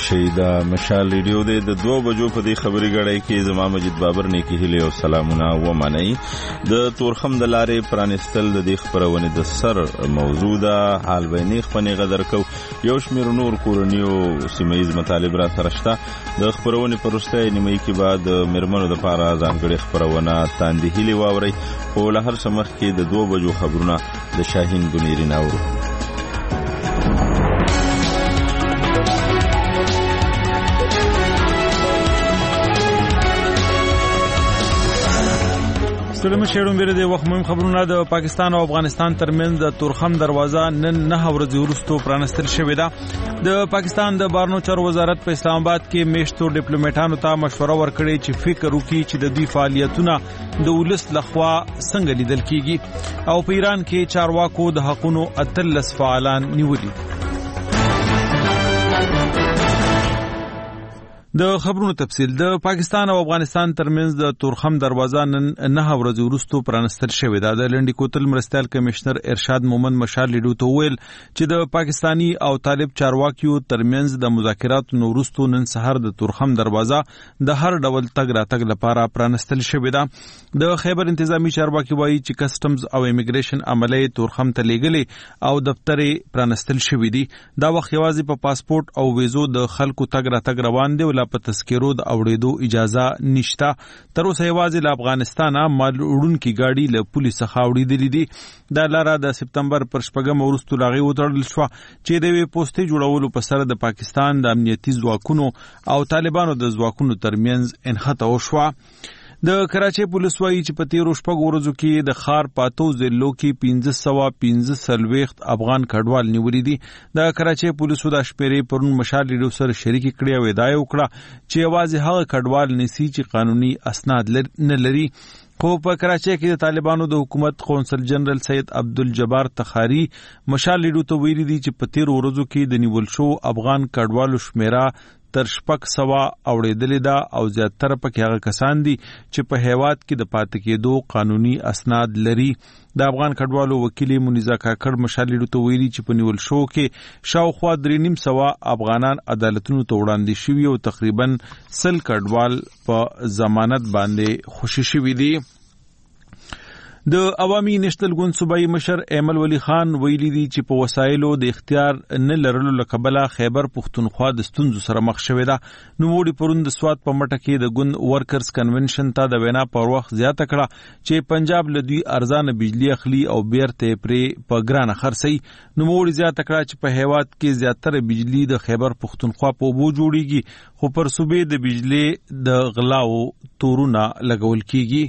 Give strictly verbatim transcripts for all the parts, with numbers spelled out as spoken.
شي دا مشال ریډیو د دوه بجو په دې خبري غړای کې زما مجید بابر نه کې هله او سلامونه و منئ د تورخم د لارې پرانستل د دې خبرونه د سر موضوعه حال بیني خپنی غدر کو یو شمیر نور کورنیو سیمایز مطالب را سرشتہ د خبرونه پرسته نیمه کې بعد مرمنو د پاره ځانګړي خبرونه تاندې هلي واوري او له هر سمخ کې د دوه بجو خبرونه د شاهین ګنيري ناورو سلام شهرون بیره د وخت مهم خبرونه د پاکستان او افغانستان ترمنځ د تورخم دروازه نن نه ورځې وروسته پرانستل شوې ده د پاکستان د بهرنیو چارو وزارت په اسلام آباد کې میشتو ډیپلوماټانو ته مشوره ورکړې چې فکر وکړي چې د دوی فعالیتونه د ولس لخوا څنګه لیدل کیږي او په ایران کې چارواکو د حقوقو اتلس فعالان نیولي د خبرونو تفصیل د پاکستان او افغانستان ترمنځ د تورخم دروازه نن نه ورځې وروسته پرانستل شوې ده د لنډي کوتل مرستیال کمشنر ارشاد مومن مشال لیډو ته ویل چې د پاکستانی او طالب چارواکیو ترمنځ د مذاکراتو وروسته نن سحر د تورخم دروازه د هر ډول تګ راتګ لپاره پرانستل شوې ده د خیبر انتظامی چارواکي وایي چې کسټمز او امیګریشن عملیه تورخم ته لیږلي او دفتر پرانستل شوې دي دا وخت یوازې په پاسپورت او ویزو د خلکو تګ راتګ روان دي په تذکرو د اوریدو اجازه نشته تر اوسه یوازې له افغانستانه مال وړونکي گاډي له پولیس څخه اوریدلې دي دا لاره د سپتمبر پر شپږم وروسته لاغي وتړل شو چې د وی پوسټي جوړولو په سر د پاکستان د امنیتي ځواکونو او طالبانو د ځواکونو ترمنځ انحطاط وشو د کراچۍ پولیس وایي چې په تیرو شپږو ورځو کې د ښار پاتو ضلعو کې پنځه سوه پنځه څلوېښت افغان کډوال نیولي دي د کراچۍ پولیسو دا شمیرې پرون مشال ریډیو سره شریکې کړې او ادعا وکړه چې یوازې هغه کډوال نیسي چې قانوني اسناد نه لري خو په کراچۍ کې د طالبانو د حکومت قونسل جنرال سید عبدالجبار تخاری مشال ریډیو ته ویلي دي چې په تیرو ورځو کې د نیول شو افغان کډوالو شمیره تر شپږ سوه اوریدلې ده او زیاتره پکې هغه کسان دي چې په هیواد کې د پاتې کېدو قانوني اسناد لري د افغان کډوالو وکیل منیزا کاکړ مشال لیډو ته ویلي چې په نیول شو کې شاوخوا درې نیم سوه افغانان عدالتونو ته وړاندې شوي او تقریبا سل کډوال په ضمانت باندې خوشي شوي دي د عوامي نېشنل ګوند صوبایي مشر ایمل ولی خان ویلي دي چې په وسایلو د اختیار نه لرلو له کبله خیبر پښتونخوا د ستونزو سره مخ شوې ده نوموړي پرون د سوات په مټه کې د ګوند ورکرز کنونشن ته د وینا پر وخت زیاته کړه چې پنجاب له دوی ارزانه بجلی اخلي او بیرته پرې په ګرانه خرڅي نوموړي زیاته کړه چې په هیواد کې زیاتره بجلی د خیبر پښتونخوا په اوبو جوړیږي خو پر صوبې د بجلی د غلاو تورونه لګول کیږي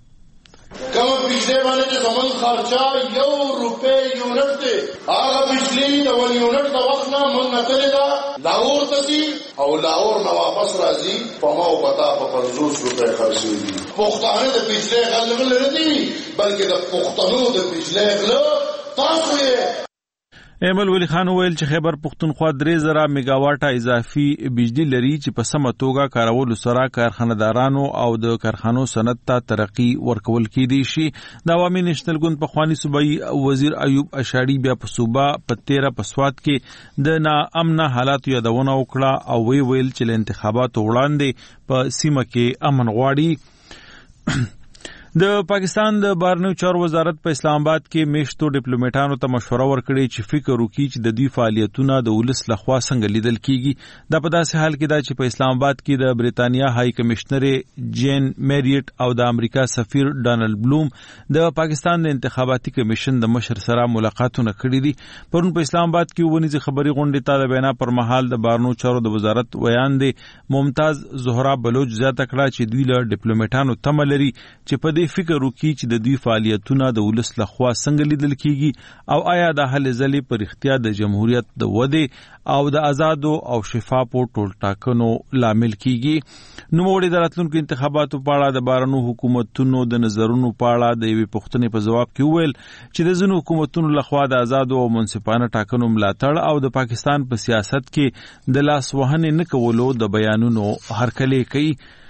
کم بجلی باندې چې زمون خرچه یو روپے یونټ دی هغه بجلی د ول یونټ د وخت نه مونږ نتلې ده لاهور ته ځي او لاهور نه واپس راځي په ما او پتا په پنځوس روپے خرڅوي دي پښتانه د بجلی غل نه دي بلکې د پښتنو د بجلی غل تاسو یې ایمل ولی خان ویل چې خیبر پښتونخوا درې زره میگا واټه اضافي بجلی لري چې په سمه توګه کارولو سره کارخانه‌دارانو او د کارخانو صنعت ته ترقی ورکول کېدی شي د عوامي نېشنل ګوند په خواني صوبایي وزیر ایوب اشاړي بیا په صوبه په تیره په سوات کې د ناامنه حالاتو یادونه وکړه او وی ویل چې له انتخاباتو وړاندې په سیمه کې امن غواړي د پاکستان د بهرنیو چارو وزارت په اسلام آباد کې میشتو ډیپلوماټانو ته مشوره ورکړې چې فکر وکړي چې د دوی فعالیتونه د ولس لخوا څنګه لیدل کیږي دا په داسې حال کې دا چې په اسلام آباد کې د بریتانیا های کمشنر جین میریټ او د امریکا سفیر ډانلډ بلوم د پاکستان د انتخاباتي کمیشن د مشر سره ملاقاتونه کړي دي پرون په اسلام آباد کې ونیزه خبري غونډه ته د بیان پر مهال د بهرنیو چارو د وزارت ویان دي ممتاز زهرا بلوچ زیاته کړه چې دوی له ډیپلوماټانو تم لري چې په دې فکر وکړي چې د دوی فعالیتونه د ولس لخوا څنګه لیدل کیږي او آیا د هلې ځلې پر اختیا د جمهوریت د ودې او د آزادو او شفافو ټولټاکنو لامل کیږي نوموړي د راتلونکو انتخاباتو په اړه د بهرنیو حکومتونو د نظرونو په اړه د یوې پوښتنې په جواب کې وویل چې د ځینو حکومتونو لخوا د آزادو او منصفانه ټاکنو ملاتړ او د پاکستان په سیاست کې د لاس وهنې نه کولو د بیانونو هرکلی کوي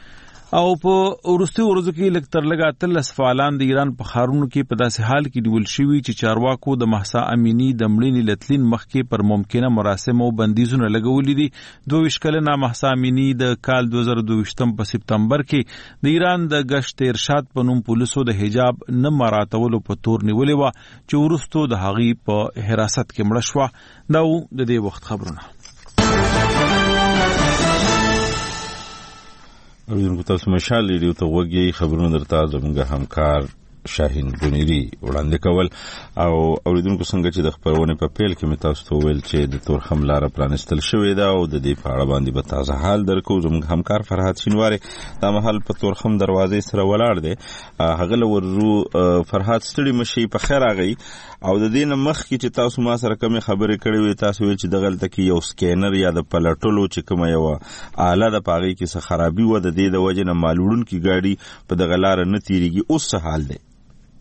او په ورستي ورځو کې لږ تر لږه اتلس فعالان د ایران په ښارونو کې په داسې حال کې نیول شوي چې چارواکو د مهسا امینی د مړینې لتلین مخکې پر ممکنه مراسمو بندیزونه لګولي دي. دوه ویشت کلنه مهسا امینی د کال دوه زره دوه ویشتم په سپتمبر کې د ایران د گشت ارشاد په نوم پولیسو د حجاب نه مراعاتولو په تور نیولې وه چې وروستو د هغې په حراست کې مړه شوه. دا و د دې وخت خبرونه. اوریدونکو تاسو مشال ریډیو ته وګورئ. خبرونه درته زموږ همکار شاهین بنيري وړاندې کول. او اوریدونکو څنګه چې د خبرونه په پیل کې مې تاسو ته ویل چې د تورخم لار پرانستل شوې ده او د دې په اړه باندې به تازه حال درکو. زموږ همکار فرحات شینواری دا مهال په تورخم دروازې سره ولاړ دی. هغه ورو فرحات ستړي مشي په خیر راغی او د دې نه مخکې چې تاسو ما سره کومې خبرې کړې وې تاسو ویل چې دغلته کې یو سکینر یا د پلټلو چې کومه یو آله د پاغې کې څه خرابي و د دې د وجې نه مالوړونکي ګاډي په دغه لاره نه تیریږي. اوس څه حال دی؟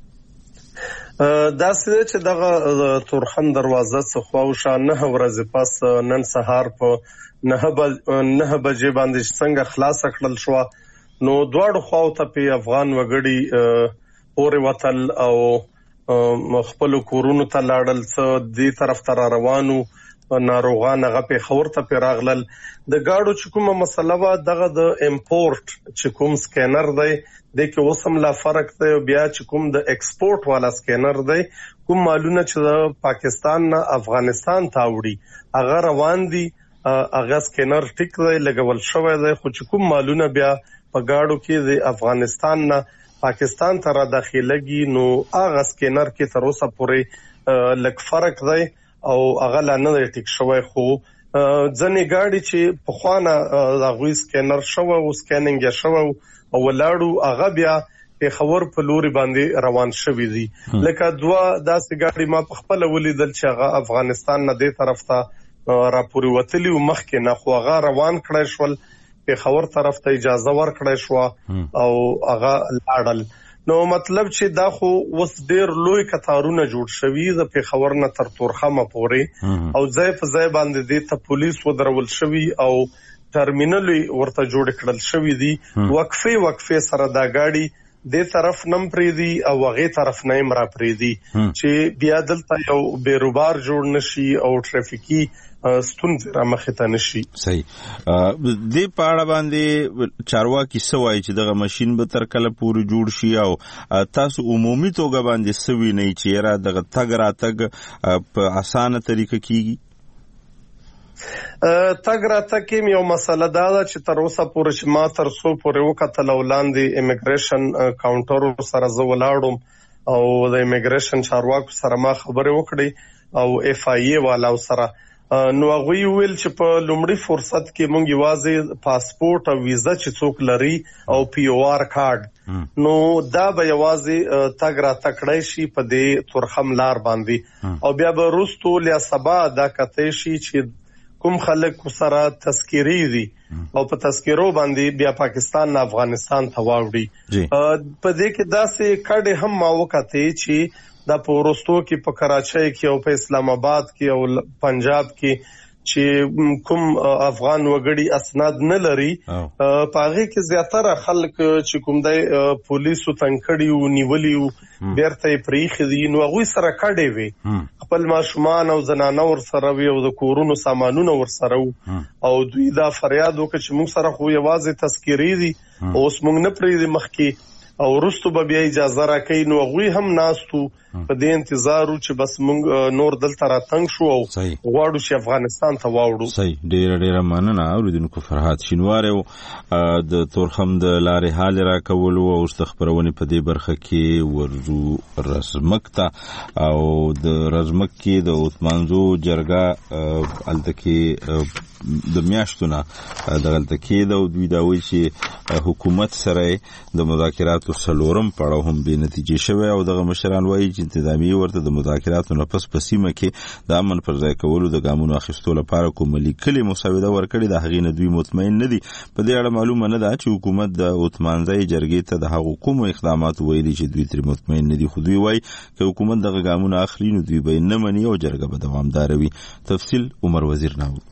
دا څه چې دغه تورخم دروازه څخه وشا نه ورځې پس نن سهار په نه بجې باندې څنګه خلاص کړل شو نو دواړو خواو ته په افغان وګړي اوري وتل او خپل کورونو ته لاړل. څه دې طرف ته روانو ناروغان هغه په خبر ته پیراغلل. د گاډو چې کومه مسله وا دغه د امپورټ چې کوم سکینر دی د کې وسم لا فرق دی بیا چې کوم د ایکسپورټ والا سکینر دی کوم مالونه چې د پاکستان نه افغانستان ته وړي هغه روان دي هغه سکینر ټیک دی لګول شوی دی خو چې کوم مالونه بیا په گاډو کې د افغانستان نه پاکستان ته را داخليږي نو هغه سکینر کې تر اوسه پورې لږ فرق دی او هغه لا نه ټیک شوی. خو ځنې گاډي چې په خوانه هغه سکینر شو او سکینینګ شو او ولاړو هغه بیا په خبر په لوري باندې روان شوی دي. لکه دوا داسې گاډي ما په خپل ولیدل چې هغه افغانستان نه دی طرف ته راپوري وتلی او مخکې نه خو هغه روان کړی شول په خبر طرف ته اجازه ورکړی شو او هغه لاړل. نو مطلب چې دا خو وس ډیر لوی کتارونه جوړ شوی د په خبر نه تر تورخمه پورې او ځای په ځای باندې د ته پولیس ودرول شوی او ټرمینل ورته جوړ کړل شوی دي. وقفه وقفه سره دا گاډي د طرف نم پریدي او هغه طرف نه امرا پریدي چې بیا دلته یو بیروبار جوړ نشي او ټرافیکي ستونزې را مخې ته نشي. صحیح. دې په اړه باندې چارواکي څه وایي چې دغه ماشین به تر کله پورې جوړ شي او تاسو عمومي توګه باندې څه وینئ چې یاره دغه تګ راتګ په اسانه طریقه کیږي؟ تګ راتګ کې یو مسله دا ده چې تر اوسه پورې چې ما تر څو پورې وکتل ولاندې امیګریشن کاونټر سره زه ولاړم او د امیګریشن چارواکو سره ما خبرې وکړې او اف آی ای والا سره نو هغه ویل چې په لومړي فرصت کې مونږ یوازې پاسپورت او ویزا چې څوک لري او پی او آر کارت نو دا به یوازې تګ را تکړای شي په دې تورخم لار باندې او بیا به روستو لیا سبا دا کته شي چې کوم خلک سره تذکری دي او په تذکرو باندې بیا پاکستان نه افغانستان ته واوړي. په دې کې داسې کډه هم ما وکړه چې دا په ورستو کې په کراچۍ کې او په اسلام آباد کې او پنجاب کې چې کوم افغان وګړي اسناد نه لري پاغه کې زیاتره خلک چې کوم د پولیسو تنکړي او نیولي او بیرته پریخي دي نو هغه سره کډې وي خپل ماشومان او زنانه ور سره وي او د کورونو سامانونه ور سره او دوی دا فریاد وکړي چې موږ سره خو یوازې تذکری دي اوس موږ نه پریدي مخکې او ورستو به بیا اجازه راکې نو غوي هم ناستو په دې انتظارو چې بس موږ نور دلته راتنګ شو او غواړو چې افغانستان ته واوړو. صحیح. ډیر ډیر مننه اوریدونکو فرحات شینواری د تورخم د لارې حال را کول او استخبارونه په دې برخه کې ورزو رزمکتا او د رزمک کې د عثمانزو جرګه التکی د میاشتونه دغلته کې د دوی دا وی چې حکومت سره د مذاکراتو سلورم پړاو هم به نتیجې شوه او دغه مشران وایي چې انتظامی ورته د مذاکراتو نه پس په سیمه کې د امن پر ځای کولو د ګامونو اخیستلو لپاره کومه لیکلي مسوده ورکړي د هغې نه دوی مطمئن نه دي. په دې اړه معلومه نه ده چې حکومت د عثمانزۍ جرګې ته د هغو کومو اقداماتو ویلي چې دوی ترې مطمئن نه دي خو دوی وایي که حکومت دغه ګامونه اخلي نو دوی به نه مني او جرګه به دوامداره وي. تفصیل عمر وزیر ناو.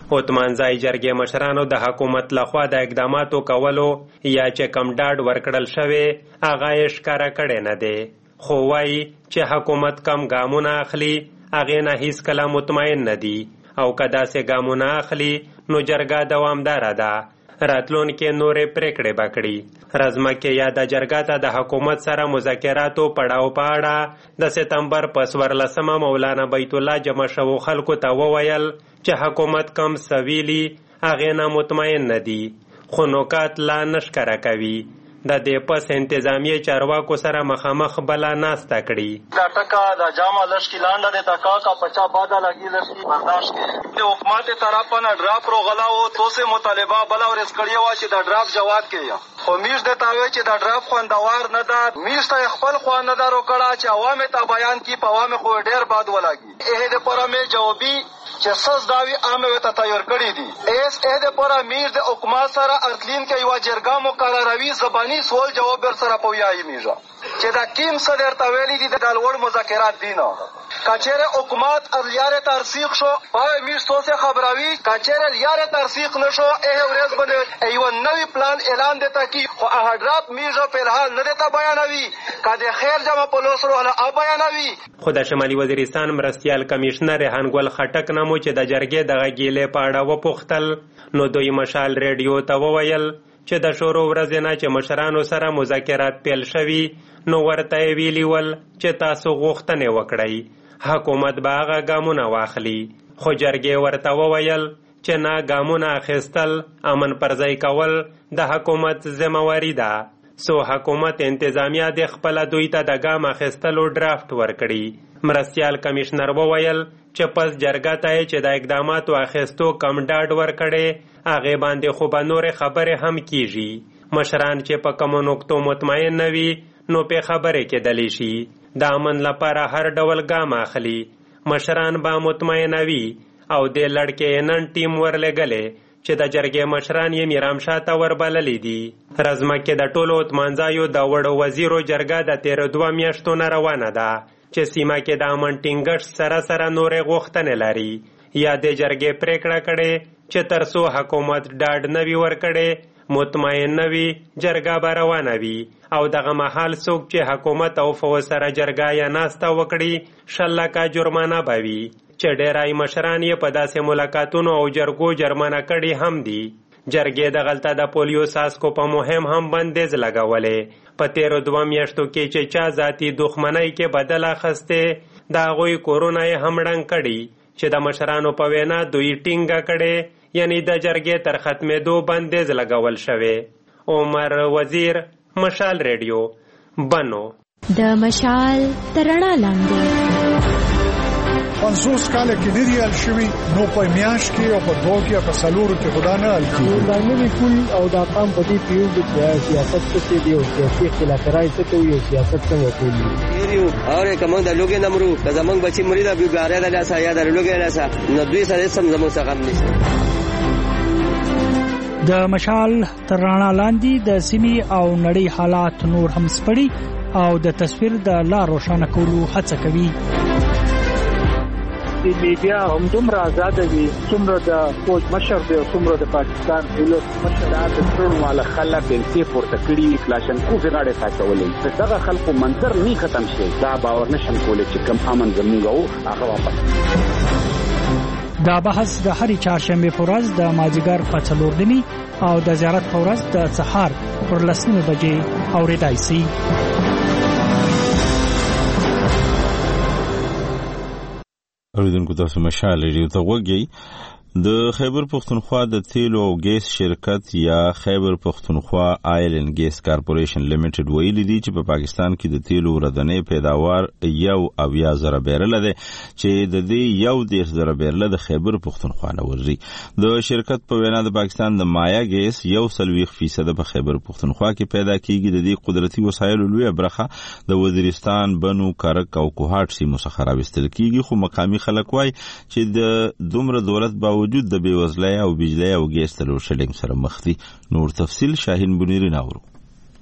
اوتمانځای جرګې مشرانو د حکومت لخوا د اقداماتو کولو یا چې کم ډاډ ورکړل شوی هغه یې ښکاره کړی نه دی، خو وایي چې حکومت کم ګامونه اخلي هغې نه هیڅکله مطمئن نه دي او که داسې ګامونه اخلي نو جرګه دوامداره ده، راتلونکې نورې پریکړې به کړي. رزمکې یا د جرګه ته د حکومت سره مذاکراتو پړاو په اړه د سپتمبر په څوارلسمه مولانا بیت الله جمع شوو خلکو ته وویل چې حکومت کم سویلي هغې نه مطمئن نه دي، خو نکات لا نه ښکاره کوي. د دې پس انتظامیې چارواکو سره مخامخ بله ناسته کړي. دا ټکا د جامع لشکي لانډه د تکا کا پچا بادا لګي لشکي برداشت کې د حکومت طرف نه ډراپ روغلاو تو سه مطالبه بلا ورس کړی و چې دا ډراپ جواب کړي، خو میش د تاوي چې دا ډراپ خوندوار نه ده، میش ته خپل خواندارو کړه چې عوام ته بیان کی په عوام خو ډیر باد ولاږي. اې د پرمه جوابي چې سس داوی عامه وته تیار کړی دي. اس اې د پره میر د حکومت سره ارتلین کې یو جرګه مقرروي زبانی سوال جواب بر سره پویایي میږي چې دا کیم صدر ته ویلي دي د لوړ مذاکرات دي نه کچره حکومت الیاره ترسیق شو پای میر سوسه خبراوي کچره الیاره ترسیق نشو اه ورځ باندې ایو نوی پلان اعلان دیتا کی خو اه ډراپ میږي په الحال نه دیتا بیانوي کده خیر جمع پولیسو ولا ا بیانوي. خو د شمالي وزیرستان مرستیال کمشنر ریحان خټک نامو چې د جرګې دغه ګیلې په اړه وپوښتل نو دوی مشال ریډیو ته وویل چې د شورو ورځې نه چې مشرانو سره مذاکرات پیل شوي نو ورته یې ویلي ول چې تاسو غوښتنې وکړئ، حکومت به هغه ګامونه واخلي، خو جرګې ورته وویل چې نه ګامونه اخیستل امن پرځای کول د حکومت ذمہواري ده، سو حکومت انتظامیه د خپله دوی ته د ګام اخیستلو ډرافټ ورکړي. مرستیال کمشنر وویل چې پس جرګه ته چې د اقداماتو اخیستو کم ډاډ ورکړي هغې باندې خو به نورې خبرې هم کیږي. مشران چې په کومو نقطو مطمئن نه وي نو پې خبرې کېدلی شي، د امن لپاره هر ډول ګام اخلي، مشران به مطمئن وي او د لړکې نن ټیم ورلګلې چې د جرګې مشران یې میرامشاه ته وربللی دي. رزمکې د ټولو اتمانځایو د وړو وزیرو جرګه د تیرو دوه میاشتو نه روانه ده چې سیمه کې د امن ټینګښت سره سره نورې غوښتنې لري. یا د جرګې پریکړه کړې چې تر څو حکومت ډاډ نه وي ورکړی مطمئن نه وي جرګه به روانه وي او دغه مهال څوک چې حکومت او فوج سره جرګه یا ناسته وکړي شل لکه جرمانه به وي چې ډیری مشران یې په داسې ملاقاتونو او جرګو جرمانه کړي هم دي. جرګې دغلته د پولیو ساسکو په مهم هم بندیز لګولې. په تیرو دوه میاشتو کې چې چا ذاتي دښمنۍ کې بدل اخیستې د هغوی کورونه یې هم ړنګ کړي چې د مشرانو په وینا دوی ټینګه کړي، یعنی د جرګې تر ختمېدو بندیز لګول شوی. عمر وزیر، مشال ریډیو، بنو. د مشال تر رڼا لاندې پنځوس کاله کې نه دی حل شوي نو په میاشت کې او په دوه کې په څلورو کې خدا نه حل کېږي. دا نوي کول او دا قام په دې پیوږي چې سیاست څه دی او سیاسي اختلافات څه کوي او سیاست څنګه کوي. یو اوره کوم د لوګي نمرو د زمنګ بچي مری دا بیګاره د لاسه یا د لوګي لاسه نو دوی سره سم زمو څخه هم نشته. د مشال تر رڼا لاندې د سیمې او نړۍ حالات نور هم سپړي او د تصویر د لار روښانه کولو هڅه کوي. د میډیا هم دومره آزاد دي څومره د فوج مشر دی او څومره د پاکستان پولیس مشر د ټول مال خلک د پورته کړي کلاشنکوف غاړه ساتولې دغه خلکو منظر نه ختم شي دا باور نشم کولای چې کم امن زموږ او هغه واپس. دا بحث د هرې چهارشنبه په ورځ د مازدیګر په څلور نیمې او د زیارت په ورځ د سهار پر لسمه بجې اورېدای شي. اوریدونکو تاسو مشال ریډیو ته وګورئ. د خیبر پختونخوا د تیلو او ګیس شرکت یا خیبر پختونخوا آیل اینڈ ګیس کارپوریشن لیمیټډ ویلي دي چې په پاکستان کې د تیلو ورځنی پیداوار یو اویا زره بیرل ده چې د دې یو دیش زره بیرل د خیبر پختونخوا نه ورځي. د شرکت په وینا د پاکستان د مایا ګیس یو سلويخ فیصد په خیبر پختونخوا کې پیدا کیږي. د دې قدرتي وسایلو لوی برخه د وزیرستان، بنو، کرک او کوهاټ سیمو څخه راوستل کیږي، خو مقامي خلک وایي چې د دومره دولت باور وجود د بیوزلۍ او بجلی او ګیس تر شلنګ سره مخ دي. نور تفصیل شاهین بنيري ناورو.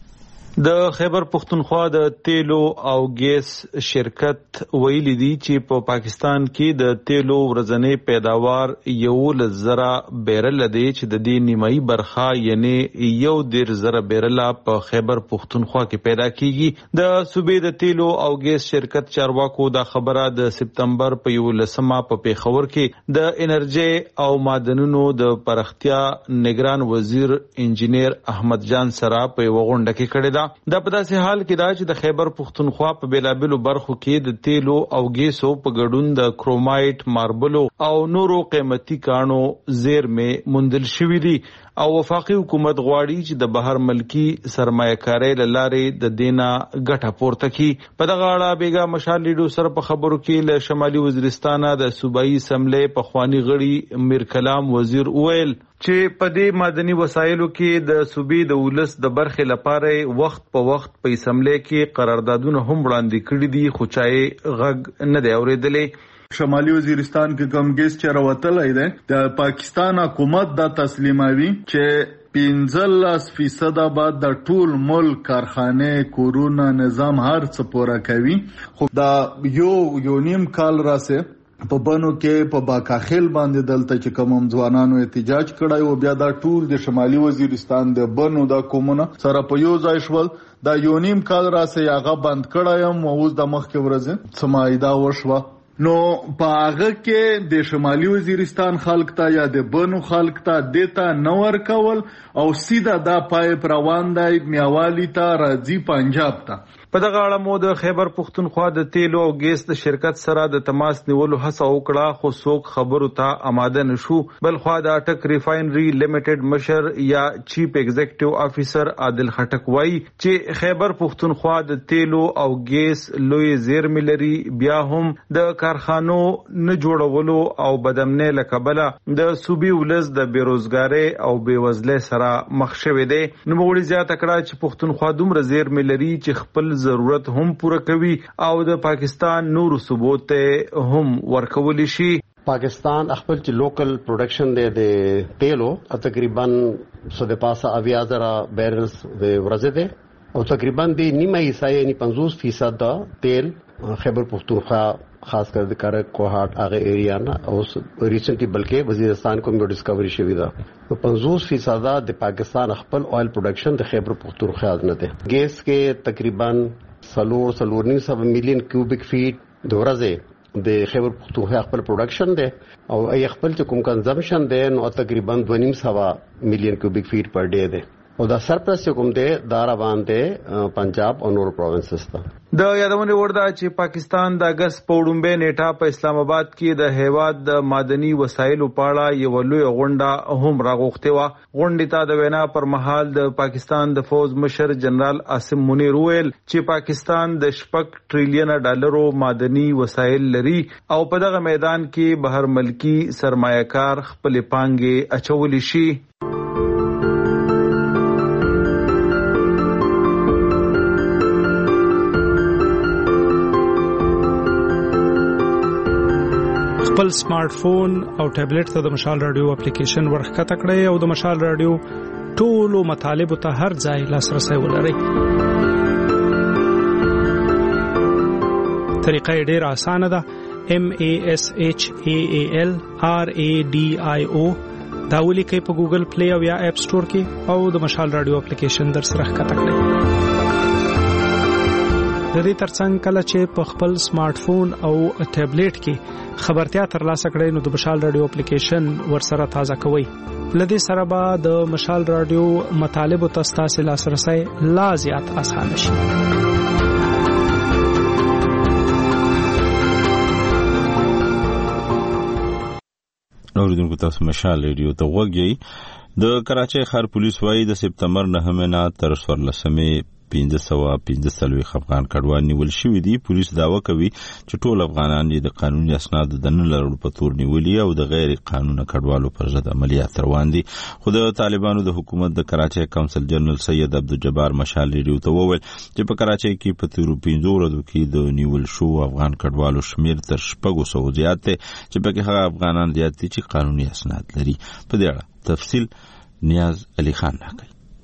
د خیبر پختونخوا د تیلو او ګیس شرکت ویلي دي چې په پاکستان کې د تیلو ورځنی پیداوار یو لزره بیرل دی چې د دې نیمایي برخه یعنی یو ډیر زره بیرل په خیبر پختونخوا کې پیدا کیږي. د صوبې د تیلو او ګیس شرکت چارواکو دا خبره د سپتمبر په یو لسمه په پیښور کې د انرژي او معدنونو د پرختیا نگران وزیر انجینیر احمد جان سره په وغونډه کې کړی دا. دا په داسې حال کې دا چې د خیبر پختونخوا په بیلابیلو برخو کې د تیلو او ګیسو په ګډون د کرومایټ، ماربلو او نورو قیمتي کانو زیرمې موندل شوې دي او وفاقي حکومت غواړي چې د بهر ملکی سرمایه‌کارۍ له لارې د دینا ګټه پورته کړي. په دغه اړه بیګا مشال لیډو سره په خبرو کې له شمالي وزیرستان د صوبایي اسمبلی پخوانی غړي میر کلام وزیر ویل چې په دې معدني وسایلو کې د صوبې د ولس د برخې لپاره وخت په وخت په اسمبلی کې قراردادونه هم وړاندې کړي دي خو چای غږ نه دی اورېدلې. شمالي وزیرستان کې کم ګیس چروتلای دی د پاکستان حکومت دا تسلیموي چې پنځلس فیصد بعد د ټول ملک کارخانه کورونا نظام هر څه پوره کوي. خو دا یو یو نیم کال راسه په بنو کې په باکاخیل باندې دلته چې کوم ځوانانو احتجاج کړای او بیا دا ټول د شمالي وزیرستان د بنو د کومونه سره په یو ځای شول. دا یو نیم کال راسه هغه بند کړایم او اوس د مخ کې ورځ سمایدا وشوه. نو په هغه کې د شمالي وزیرستان خلک ته یا د بنو خلک ته دیتا نور کول او سیده دا پایپ روان دی میاوالی ته راځي پنجاب ته. په دغه اړه مو د خیبر پختونخوا د تیلو او ګیس د شرکت سره د تماس نیولو هڅه وکړه خو څوک خبرو ته آماده نشو. بل خوا د اټک ریفاینري لیمیټډ مشر یا چیف ایگزیکټیو افیسر عادل خټک وایي چې خیبر پختونخوا د تیلو او ګیس لوی زیرمې لري بیا هم د کارخانو نه جوړولو او بدامنۍ له کبله د صوبې ولس د بیروزګارۍ او بیوزلۍ سره مخ شوی دی. نوموړي زیاته کړه چې پختونخوا دومره زیرمې لري چې خپل ضرورت هم پوره کوي او د پاکستان نور صوبو ته هم ورکول شي. پاکستان خپل چې لوکل پروډکشن دی د تیلو تقریبا سو د پاسه اویا زره بیرلز د ورځې دی او تقریبا د نیمه حصہ یعنی پنځوس فیصد دا تیل خیبر پختونخوا خاص کر د کار کوهاټ هغه ایریا نه او ریسنټلی بلکې وزیرستان کوم یو ډیسکوری شوی دا پنځوس فیصد د پاکستان خپل اویل پروډکشن د خیبر پختونخوا نه دی. ګیس کې تقریبا سلور سلور نیم سو میلیون کیوبیک فیټ د ورځې د خیبر پختونخوا خپل پروډکشن دی او ای خپل چې کوم کنزمپشن دی نو تقریبا دوه نیم سو میلیون کیوبیک فیټ پر ډے دی او دا سرپلس کوم دی دا روان دی پنجاب او نور پروینسز ته. د یادونه ورده چې پاکستان د اگست په وړاندې نیټه په اسلام آباد کې د هیواد د معدني وسایلو په اړه یو لوی غونډه هم راغوښته و. غونډې ته د وینا پر مهال د پاکستان د فوج مشر جنرال عاصم منیر ویل چې پاکستان د شپږ ټریلیون ډالرو معدني وسایل لري او په دغه میدان کې بهر ملکی سرمایه‌کار خپل پانګې اچول شي. خپل سمارټ فون او ټابلیټ ته د مشال رادیو اپلیکیشن ورخکته کړئ او د مشال رادیو ټولو مطالبه ته هر ځای لاسرسي ولرئ. طریقه ډېره اسانه ده. M A S H A A L R A D I O دا ولیکئ په ګوګل پلی او یا اپ سٹور کې او د مشال رادیو اپلیکیشن در سره ښکته کړئ. د دې ترڅنګ کله چې په خپل سمارټ فون او ټابلیټ کې خبرتیا ترلاسه کړئ نو د مشال رادیو اپلیکیشن ورسره تازه کوئ. لدې سره به د مشال رادیو مطالب او تاسو لاسرسي لا زیات اسانه شي. اوریدونکو تاسو مشال رادیو ته وګورئ. د کراچۍ ښار پولیس وايي د سپتمبر نهمه نه تر څوارلسمې پنځه سوه پنځه څلوېښت افغان کډوال نیول شوي دي. پولیس دعوه کوي چې ټول افغانان یې د قانوني اسنادو د نه لرلو په تور نیولي او د غیر قانونه کډوالو پر ضد عملیات روان دي. خو د طالبانو د حکومت د کراچۍ کونسل جنرال سید عبدالجبار مشال ریډیو ته وویل چې په کراچۍ کې په تیرو پنځو ورځو کې د نیول شوو افغان کډوالو شمېر تر شپږو سوو زیات دی چې پکې هغه افغانان زیات دي چې قانوني اسناد لري. په دې اړه تفصیل نیاز علي خان راکوي.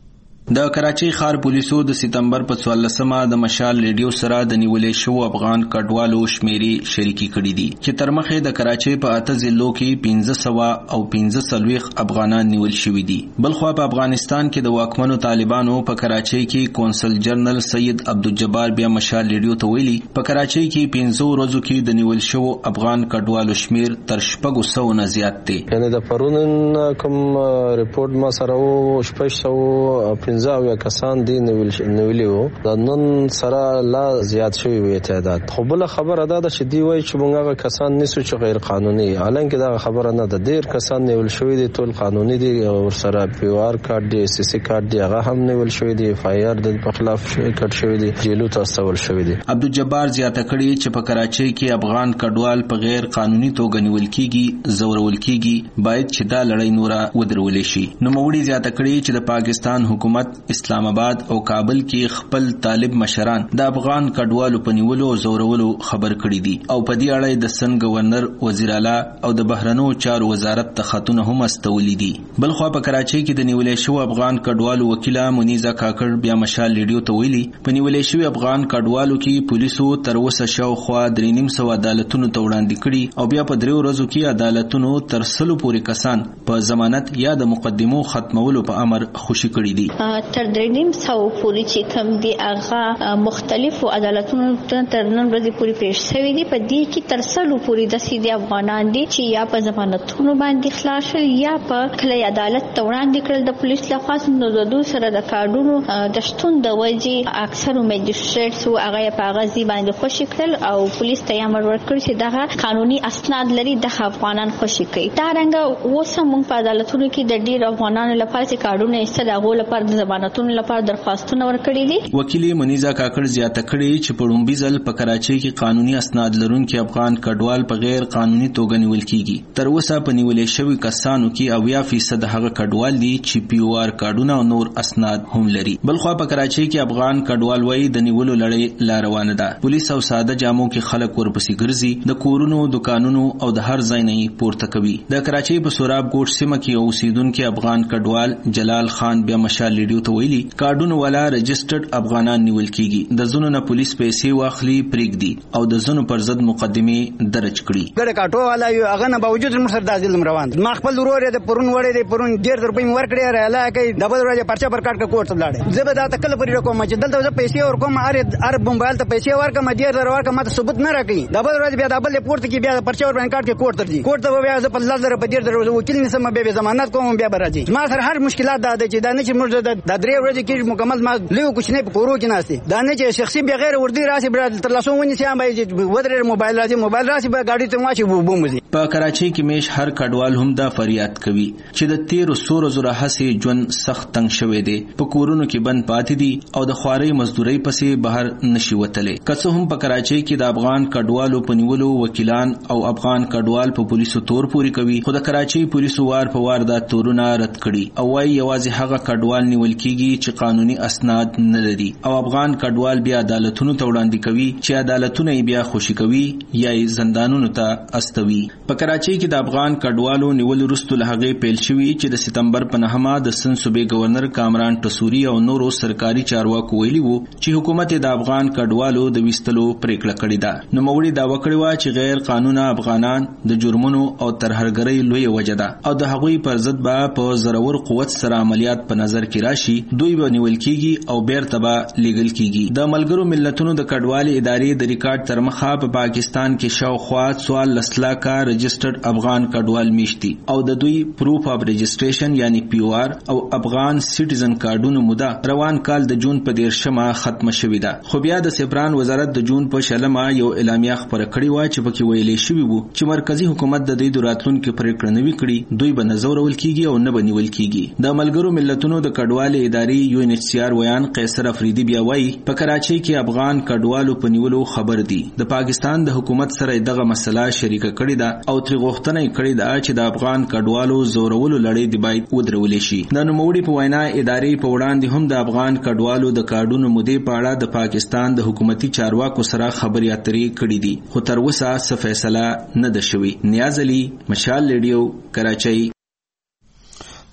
د کراچۍ ښار پولیسو د سپتمبر په څوارلسمه د مشال ریډیو سره د نیولې شو افغان کډوالو شمیرې شریکي کړي دي چې تر مخه د کراچۍ په اته ضلعو کې پنځه سوه او پنځه څلوېښت افغانان نیول شوي دي. بلخوا په افغانستان کې د واکمنو طالبانو په کراچۍ کې کونسل جنرال سید عبدالجبار بیا مشال ریډیو ته ویلي په کراچۍ کې پنځه ورځو کې د نیول شو افغان کډوالو شمیر تر شپږو سوو نه زیات دی. یعنی د پرون کوم ریپورت ما سره وو شپږ سوه پنځه اویا کسان دي نیولي وو، د نن سره لا زیات شوي وي تعداد. خو بله خبره دا ده چې دوی وایي چې موږ هغه کسان نیسو چې غیر قانوني، حالانکې دغه خبره نه ده. ډېر کسان نیول شوي دي، ټول قانوني دي، ورسره پی او آر کارت دی، سی سی کارت دی، هغه هم نیول شوي دي، اف آی آر د په خلاف کټ شوي دي، جیلو ته استول شوي دي. عبدالجبار زیاته کړي چې په کراچۍ کې افغان کډوال په غیر قانوني توګه نیول کیږي، زورول کیږي، باید چې دا لړۍ نوره ودرولې شي. نوموړي زیاته کړي چې د پاکستان حکومت اسلام آباد او کابل کې خپل طالب مشران د افغان کډوالو په نیولو او زورولو خبر کړي دي او په دې اړه د سن گورنر، وزیر اعلی او د بهرنیو چارو وزارت ته خطونه هم استولي دي. بلخوا په کراچۍ کې د نیولې شو افغان کډوالو وکیله منیزه کاکړ بیا مشال ریډیو ته ویلي په نیولې شوی افغان کډوالو کې پولیسو تر اوسه شاوخوا درې نیم سوه عدالتونو ته وړاندې کړي او بیا په دریو ورځو کې عدالتونو تر سلو پورې کسان په ضمانت یا د مقدمو ختمولو په امر خوشي کړي دي. تر درې نیم سوه پورې چې کوم دي هغه مختلفو عدالتونو تر نن ورځې پورې پیښ شوي دي. په دې کې تر سلو پورې داسې دي افغانان دي چې یا په ضمانتونو باندې خلاص شول یا په کلي عدالت ته وړاندې کړل د پولیس لخوا. نو د دوی سره د کارډونو د شتون د وجې اکثرو میجسټریټس هغه په هغه ځای باندې خوشي کړل او پولیس ته یې امر ورکړ چې دغه قانوني اسناد لري، دغه افغانان خوشي کوي. دا رنګه اوس هم موږ په عدالتونو کې د ډېر افغانانو لپاره چې کارډونه ایسته د هغو لپاره د ضمانتونو لپاره درخواستونه ورکړي دي. وکیل منیزه کاکړ زیاته کړي چې په لومړي ځل په کراچۍ کې قانوني اسناد لرونکي افغان کډوال په غیر قانوني توګه نیول کیږي. تر اوسه په نیولې شوي کسانو کې اویا فیصد هغه کډوال دي چې پی او آر کارډونه او نور اسناد هم لري. بلخوا په کراچۍ کې افغان کډوال وایي د نیولو لړۍ لا روانه ده. پولیس او ساده جامو کې خلک ورپسې ګرځي، د کورونو، دکانونو او د هر ځای نه پورته کوي. د کراچۍ په سوراب ګوټ سیمه کې اوسیدونکي افغان کډوال جلال خان بیا مشال ریډیو ته ویلي کارډونه والا رجسټرډ افغانان نیول کیږي، د زونو نه پولیس پیسې واخلي پرېږدي او د زونو پر ضد مقدمې درج کړي. ګډه کاټو والا یو هغه نه باوجود موږ سره د ظلم روان دي. ما خپل ورور د پرون وړې د پرون ډېر روپۍ ورکړې رااله کوي ډبل ورځ پرچا پر کاټ کوټ ته لاړې. زه به دا تکل پرې کوم چې دلته زه پیسې ورکوم، ار ار موبایل ته پیسې ورکوم، ډېر در ورکوم، ماته ثبوت نه راکړي. ډبل ورځ بیا ډبل پورت کې بیا پرچا ور باندې کاټ کې کوټ ته ځي. کوټ ته بیا زه په لږ در په ډېر در وکیل نسم بیا ضمانت کوم بیا راځي. ما سره هر مشکلات دا چې دا نه چې موږ د درې ورځې کې مکمل ما لیو کوچنی په کورو کې ناشته دا نه چې شخصي به غیر وردی راسي بر تر لاسو ونی سیام به ودرې موبایل راځي موبایل راسي به گاډي ته واچي بومځي. په کراچۍ کې میش هر کډوال هم دا فریاد کوي چې د تیر سور زره هسې ژوند سخت تنگ شوی دی، په کورونو کې بند پاتې دي او د خواري مزدوري پسې بهر نشي وتلې. که څه هم په کراچۍ کې د افغان کډوالو په نیولو وکیلان او افغان کډوال په پولیسو تور پوري کوي، خو د کراچۍ پولیسو وار په وار دا تورونه رد کړي او وايي یوازې هغه کډوال نیول کیږي چې قانوني اسناد نه لري او افغان کډوال بیا عدالتونو ته وړاندې کوي چې عدالتونه یې بیا خوشي کوي یا یې زندانونو ته استوي. په کراچۍ کې د افغان کډوالو نیول وروسته له هغې پیل شوي چې د سپتمبر په نهمه د سن صوبې گورنر کامران ټسوري او نورو سرکاري چارواکو ویلي وو چې حکومت د افغان کډوالو د ویستلو پریکړه کړې ده. نوموړي دعوه کړې وه چې غیر قانونه افغانان د جرمونو او ترهګرۍ لویه وجه ده او د هغوی پر ضد به په زورور قوت سره عملیات په نظر کې راشي، دوی به نیول کیږي او بیرته به لیږل کیږي. د ملګرو ملتونو د کډوالۍ ادارې د ریکارډ تر مخه په پاکستان کې شاوخوا څوارلس لاکه رجسټرډ افغان کډوال میشتي او د دوی پروف اف رجسټریشن یعنی پی او آر او افغان سټیزن کارډونو موده روان کال د جون په دیرشمه ختمه شوې ده. خو بیا د سپران وزارت د جون په شلمه یو اعلامیه خپره کړې وه چې پکې ویلې شوي وو چې مرکزی حکومت د دې د راتلونکي پریکړه نه وي کړې، دوی به نه ځورول کیږي او نه به نیول کیږي. د ملګرو ملتونو د کډوالۍ ادارې یو ان ایچ سی آر ویان قیصر افریدي بیا وایي په کراچۍ کې افغان کډوالو په نیولو خبر دي، د پاکستان د حکومت سره دغه مسله شریکه کړې ده او تر غوښتنه یې کړې ده چې د افغان کډوالو زورولو لړۍ دی باید ودرولې شي. د نوموړي په وینا ادارې په وړاندې هم د افغان کډوالو د کارډونو مودې په اړه د پاکستان د حکومتي چارواکو سره خبرې اترې کړې دي، خو تر اوسه څه فیصله نه ده شوې. نیاز علي، مشال ریډیو، کراچۍ.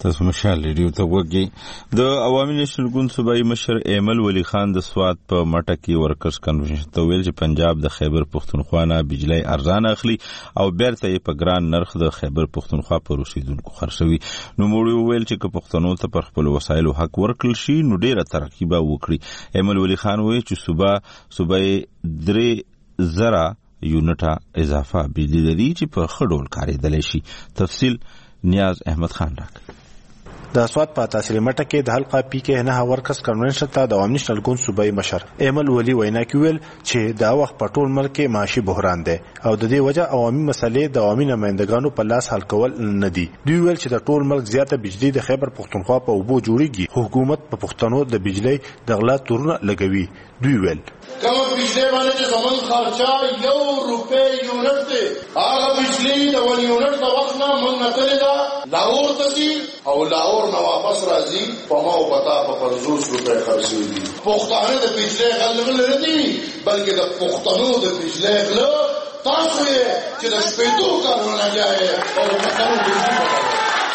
تاسو مشال ریډیو ته وګورئ. د عوامي نېشنل ګوند صوبایي مشر ایمل ولی خان د سوات په مټه کې ورکرز کنونشن ته ویل چې پنجاب د خیبر پختونخوا نه بجلی ارزان اخلي او بیرته یې په ګران نرخ د خیبر پختونخوا پر اوسیدونکو خرڅوي. نو موږ ویل چې که پښتنو ته پر خپل وسایلو حق ورکړل شي نو ډیره ترقی به وکړي. ایمل ولی خان وایي چې صوبه صوبایي درې زره یونټه اضافه بجلی لري چې په ښه ډول کارېدلی شي. تفصیل نیاز احمد خان راکړي. د سوات په تحصیلي مټه کې د حلقه پی کې نه ورکرز کنونشن ته د عوامي نېشنل ګوند صوبایي مشر ایمل ولی وینا کې ویل چې دا وخت په ټول ملک کې معاشي بحران دی او د دې وجه عوامي مسلې د عوامي نمائندګانو په لاس حل کول نه دي. دوی ویل چې د ټول ملک زیاته بجلی د خیبر پختونخوا په اوبو جوړیږي. حکومت په پښتنو د بجلی د غلا تورونه لګوي. دوی ویل کوم بجلی باندې چې زمون خرچه یو روپے یونټ دی هغه بجلی د ون یونټ د وخت نه مونږ نتلې ده لاهور ته ځي او لاهور نه واپس راځي په ما او پتا په پنځوس روپے خرڅېږي. پښتانه د بجلی غل نه لري بلکې د پښتنو د بجلی غل تاسو یې چې د شپېتو کارونه لګایي او پښتنو بجلی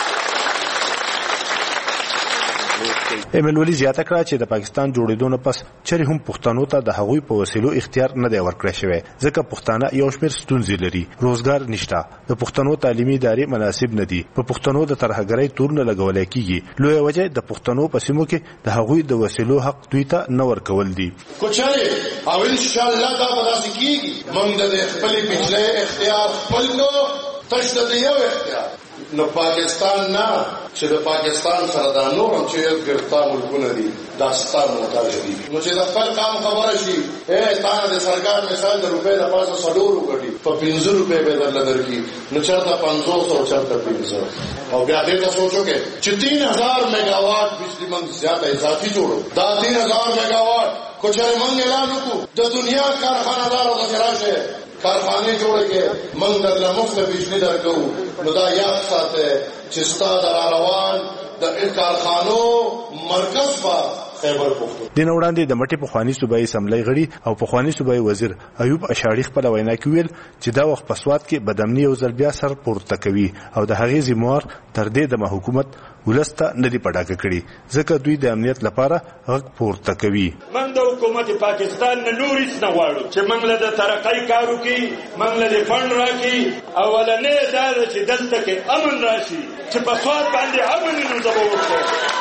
ایمل ولی زیاته کړه چې د پاکستان جوړېدو نه پس چری هم پښتنو ته د هغوی په وسیلو اختیار نه دی ورکړی شوی ځکه پښتانه یو شمېر ستونزې لري. روزګار نشته، د پښتنو تعلیمي ادارې مناسب نه دي، په پښتنو د ترهګرۍ تورونه لګولی کیږي. لویه وجه د پښتنو په سیمو کې د هغوی د وسیلو حق دوی ته نه ورکول دي. کوچرې او ان شاء الله دا به داسې کیږي موږ د خپلې بجلی اختیار خپل کړو تش د یو اختیار نو پاکستان نه چې د پاکستان سره دا نور هم چې ګرفتار ملکونه دي دا ستاسو محتاج دي. نو چې د خپل کام خبره شي اے تاسو د سرکار مثال د روپې د پاسه سلور وګړي په پنځه روپې به درل درکې نو چرته پنځوس او چرته پنځه او بیا دې تاسو سوچو چې تین هزار میگاواټ بجلی موږ زیاته اضافي جوړو. دا تین هزار میگاواټ کوچره موږ اعلان وکړو د دنیا کارخانه‌دارو د راشه کارخانه جوړه کې موږ د لمفت بجلی درکو. نو دا یاد ساته چې ستاسو روان د کارخانو مرکز په خیبر پختونخوا. دین وړاندې د مټي پخوانی صوبایي اسمبلی غړي او پخوانی صوبایي وزیر ایوب اشاړي خپل وینا کې ویل چې دا وخت په سوات کې بدامني او ځل بیا سر پورته کوي او د هغې ذمہوار تر دې د حکومت ولسته نه دی پډاکه کړي ځکه دوی د امنیت لپاره غږ پورته کوي. من د حکومت پاکستان نه نور هیڅ نه غواړو چې موږ له د ترقۍ کار وکړي، موږ له د فنډ راکړي. اولنې دا ده چې دلته کې امن راشي چې په سوات باندې امن نو زه به وکړم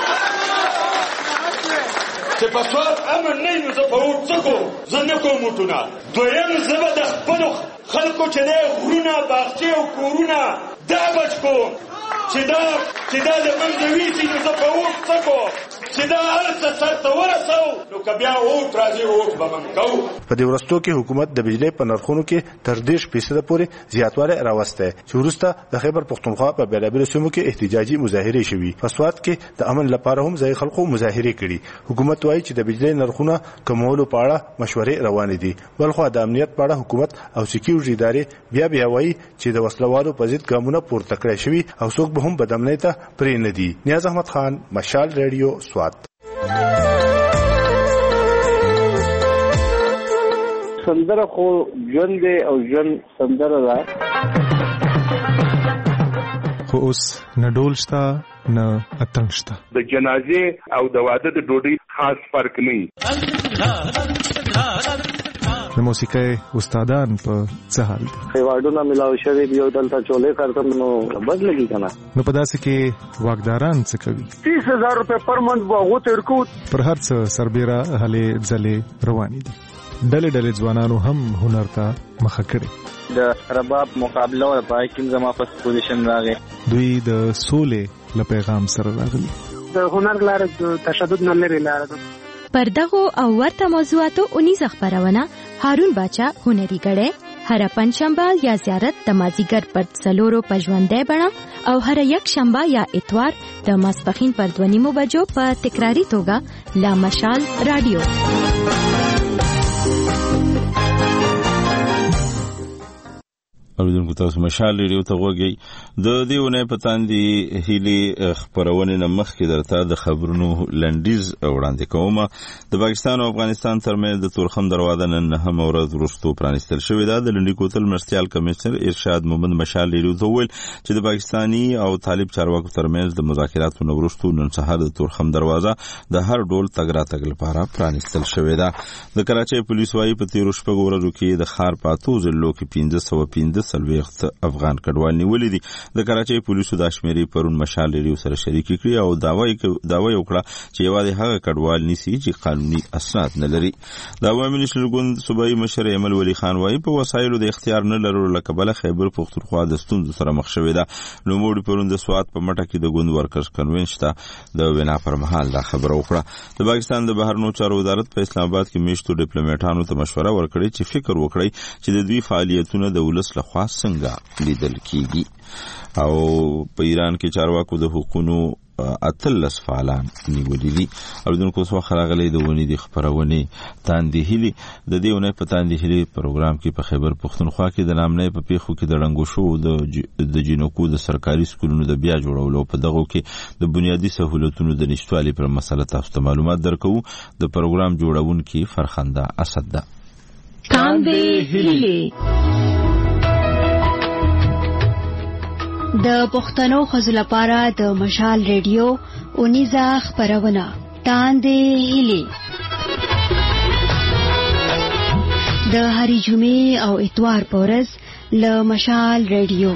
چې په سوات امن نه نو زه به وڅکو زه نه کوم وټونه. دویم زه به د خپلو خلکو چې دی غرونه باغچې او کورونه دا بچ کوم چې دا چې دا د منځه ویسي نو زه به وڅکو چې دا هر څه سرته ورسو نو که بیا ووټ راځي ووټ به موږ کوو. په دې وروستو کې حکومت د بجلی په نرخونو کې تر دېرش فیصده پورې زیاتوالی راوستی چې وروسته د خیبر پختونخوا په بېلابېلو سیمو کې احتجاجي مظاهرې شوي. په سوات کې د امن لپاره هم ځایي خلکو مظاهرې کړي. حکومت وایي چې د بجلی نرخونه کمولو په اړه مشورې روانې دي. بلخوا د امنیت په اړه حکومت او سکیورټي ادارې بیا بیا وایي چې د وسلوالو په ضد ګامونه پورته کړی شوي او څوک به هم بدامنۍ ته پرې نه دي. نیاز احمد خان، مشال ریډیو، سوات. سندره خو ژوند دی او ژوند سندره ده خو اوس نه ډول شته نه اتڼ شته. د جنازې او د واده د ډوډۍ خاص فرق نه. د موسیقۍ استادان په څه حال دي؟ ایوارډونه ملاو شوي دي او دلته چولې کارتم نو بد لګي کنه. نو په داسې کې واکداران څه کوي؟ تیس هزار روپے پر منت به هغو ته ورکو. پر هر څه سربیره هلې ځلې روانې دي. ډلې ډلې ځوانانو هم هنر ته مخه کړې. د رباب مقابله او پای کې زما په پوزیشن راغی. دوی د سولې له پیغام سره راغلي. د هنر لاره تشدد نه لري لاره ده. پر دغو او ورته موضوعاتو اونیزه خبرونه هارون باچا هنري غړې هر پنځشنبه یا زیارت د مازیګر پر څلورو پژوندې بڼه او هر یک شنبه یا اتوار د ماسپخین پر دوه نیمو بجو په تکراری توګه لا مشال رادیو. اوریدونکو تاسو مشال ریډیو ته وګورئ. د دې ونه پتاندي هلي خبرونه نه مخکې درته د خبرونو لنډیز وړاندې کوم. د پاکستان او افغانستان ترمنځ د تورخم دروازه نن هم ورځ وروسته پرانیستل شوې ده. د لنډی کوتل مرستيال کمشنر ارشاد محمد مشال ریډیو ته ویل چې د پاکستاني او طالب چارواکو ترمنځ د مذاکراتو نه وروسته نن سهار د تورخم دروازه د هر ډول تګ راتګ لپاره پرانیستل شوې ده. د کراچۍ پولیس وايي په تیرو شپږو ورځو کې د ښار په اتو ضلعو کې پنځه سوه پنځه څلوېښت افغان کډوال نیولي دي. د کراچۍ پولیسو دا شمیرې پرون مشال ریډیو سره شریکې کړې او دعوه یې وکړه چې یوازې هغه کډوال نیسي چې قانوني اسناد نه لري. د عوامي نېشنل ګوند صوبایي مشر ایمل ولی خان وايي په وسایلو د اختیار نه لرلو له کبله خیبر پختونخوا د ستونزو سره مخ شوې ده. نوموړي پرون د سوات په مټه کې د ګوند ورکرز کنوینشن ته د وینا پر مهال دا خبره وکړه. د پاکستان د بهرنیو چارو وزارت په اسلام آباد کې میشتو ډیپلوماټانو ته مشوره ورکړې چې فکر وکړي چې د دوی فعالیتونه د ولس لخوا څنګه لیدل کیږي. او په ایران کې چارواکو د حقوقو اتلس فعالان نیولي دي. اوریدونکو څو خراغلي د ونی د خبرونه تاندې هلي د دې ونه په تاندې هلي پروګرام کې په خیبر پختونخوا کې د نامنې په پیښو کې د رنګو شو د د جنکو د سرکاري سکولونو د بیا جوړولو په دغه کې د بنیادی سہولتونو د نشټوالي پر مسله تاسو ته معلومات درکو. د پروګرام جوړونکي فرخنده اسد ده. تاندې هلي د پښتنو خزو لپاره د مشال ریډیو اونیزه خبرونه تاندې هلي د هری جمعې او اتوار په ورځ له مشال ریډیو.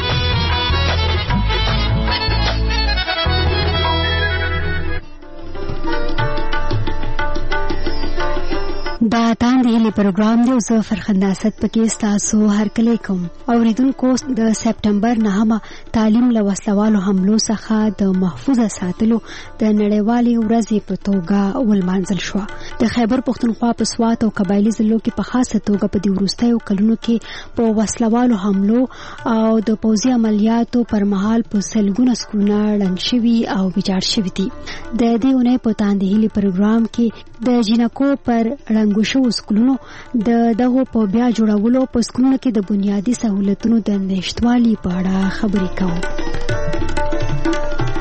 دا تاندې هلي پروګرام دی. زه فرخنده اسد پکې تاسو هر کله کوم. اوریدونکو د سپټمبر نهمه تعلیم له وسلوالو حملو څخه د محفوظه ساتلو د نړیوالې ورځې په توګه ولمانځل شو. د خیبر پختونخوا په سوات او قبایلی ضلعو کې په خاصه توګه په دې وروستیو کلونو کې په وسلوالو حملو او د پوځي عملیاتو پر مهال په سلګونه سکولونه ړنګ شوي او ویجاړ شوي دي. د دې اونۍ په تاندې هلي پروګرام کې د جنکو پر رنګو شو سکولونو د دغه په بیا جوړولو په سکولونو کې د بنیادی سہولتونو د نشټوالي په اړه خبرې کوو.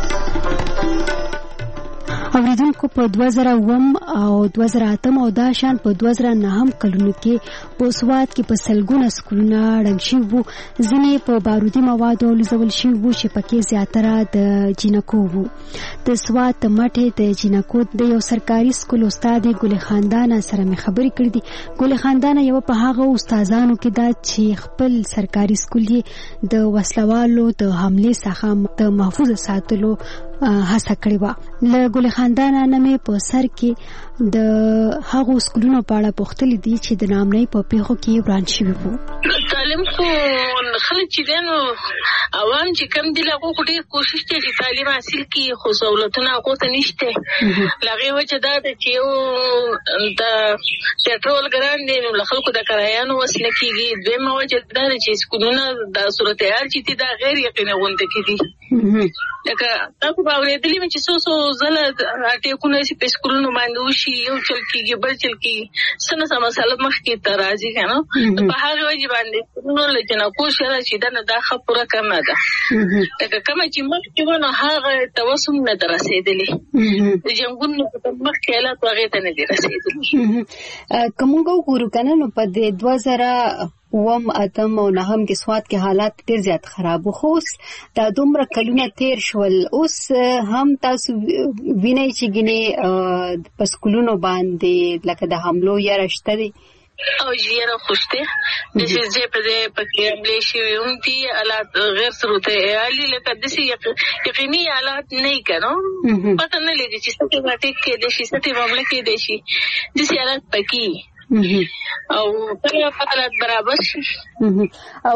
اوریدونکو په دوه زره اووم او دوه زره اتم او دا شان په دوه زره نهم کلونو کې په سوات کې په سلګونه سکولونه ړنګ شوي وو. ځینې په بارودي موادو لوځول شوي وو چې پکې زیاتره د جنکو وو. د سوات د مټې د جنکو د یو سرکاري سکول استاد ګل خاندان سره مې خبرې کړې دي. ګل خاندان یو په هغه استادانو کې دا چې خپل سرکاري سکول یې د وسلوالو د حملې څخه د محفوظ ساتلو هڅه کړې وه. له ګل خاندان نه مې په سر کې د هغو سکولونو په اړه پوښتلي دي چې د نامنۍ په پیښو کې وران شوي وو. تعلیم خو خلک چې دی نو عوام چې کم دي له هغو خو ډېر کوشش کوي چې تعلیم حاصل کړي، خو سهولتونه هغو ته نشته. له هغې وجه دا ده چې یو د پېټرول ګران دی نو له خلکو د کرایانو وس نه کېږي. دویمه وجه دا ده چې سکولونه د صورتحال چې دي دا غیر یقیني غونډه کې دي. لکه تاسو به اورېدلي وي چې څو څو ځله اټیکونه چې په سکولونو باندې وشي، یو چل کېږي بل چل کېږي، څه نه څه مسله مخکې ته راځي که نه. په هغې وجې باندې سکولونو له جنکو سره چې ده نه دا ښه پوره کمه ده. لکه کومه چې مخکې وه نو هغه ته اوس هم نه ده رسېدلې. د جنګونو په مخکې حالاتو هغې ته نه دي رسېدلي. که موږ وګورو که نه نو په دې دوه زره اووم اتم او نهم کې سوات کې حالات ډېر زیات خراب وو. خو اوس دا دومره کلونه تیر شول، اوس هم تاسو وینئ چې ګینې په سکولونو باندې لکه د حملو یاره شته دی او یاره خو شته. داسې ځای په ځای پکې حملې شوي هم دي، حالات غیر صورتحالي لکه داسې یقیني حالات نه وي که نه، پته نه لګي چې څه ټیم اټیک کېدی شي، څه ټیم حمله کېدی شي. داسې حالات پکې او کله حالات برابر شي. او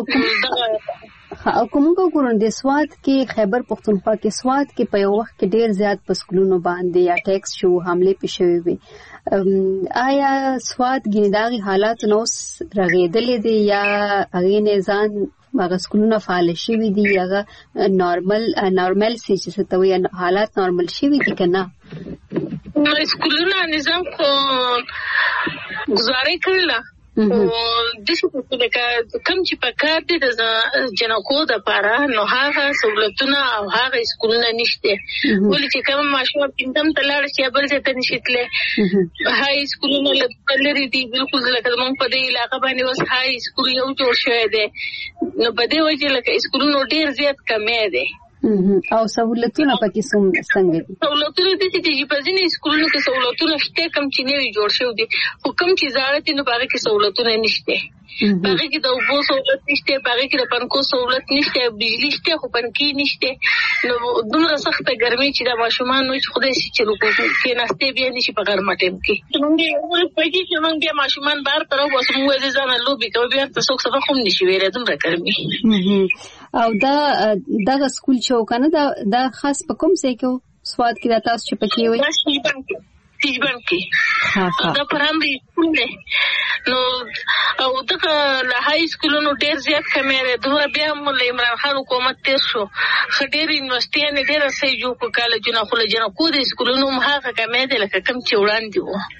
او کوم وګورئ د سوات کې خیبر پختونخوا کې سوات کې په یو وخت کې ډېر زیات په سکولونو باندې اټیکس شو، حملې پې شوې وي. آیا سوات ګینې د هغې حالاتو نه اوس رغېدلې دي یا هغې نه ځان هغه سکولونه فعاله شوي دي، هغه نارمل نارمل سي چې څه ته وایي حالات نارمل شوي دي که نه؟ سکولونه نظام خو ګزارې کړله د څه په لکه کم چې په کار دي د جنکو د پاره نو هغه سہولتونه او هغه اسکولونه نشته ولې چې کوم ماشوم پینځم تلاړ شي بل ځای ته نشیتله هاي اسکولونه لري دي بالکل لکه موږ په دې علاقې باندې اوس هاي اسکول یو جوړ شوی دی نو په دې وجه لکه اسکولونو ډیر زیات کمې دي او سہولتونه پکې څنګه دي سہولتونه دي چې په ځینې اسکولونو کې سہولتونه شته کم چې نه جوړ شوی دي خو کم چې زړه دي نو هغه کې سہولتونه نشته هغه کې د اوبو سہولت نشته هغه کې د پنکو سہولت نشته بجلی شته خو پنکی نشته نو دومره سخته ګرمي چې د ماشومان نو خدای شي چې لوکو کې ناشته بیا نشي په ګرمه ټیم کې موږ په دې چې موږ بیا ماشومان بار تر اوسه موږ د ځان لوبي کوي بیا تاسو څه خو نشي ویل دومره ګرمي او دا دغه سکول چې وکنه دا دا خاص په کوم ځای کې سواد کې دا تاسو چې پکې وي تیجبان کې دا پرامري سکول دی نو او دغه له هاي سکولونو ډیر زیات کمېره دوه بیا هم له عمران خان حکومت تیر شو خډیر یونیورسيټي نه ډیر سې جو په کالجونه خو له جنا کو د سکولونو هغه کمې دي لکه کم چې وړاندې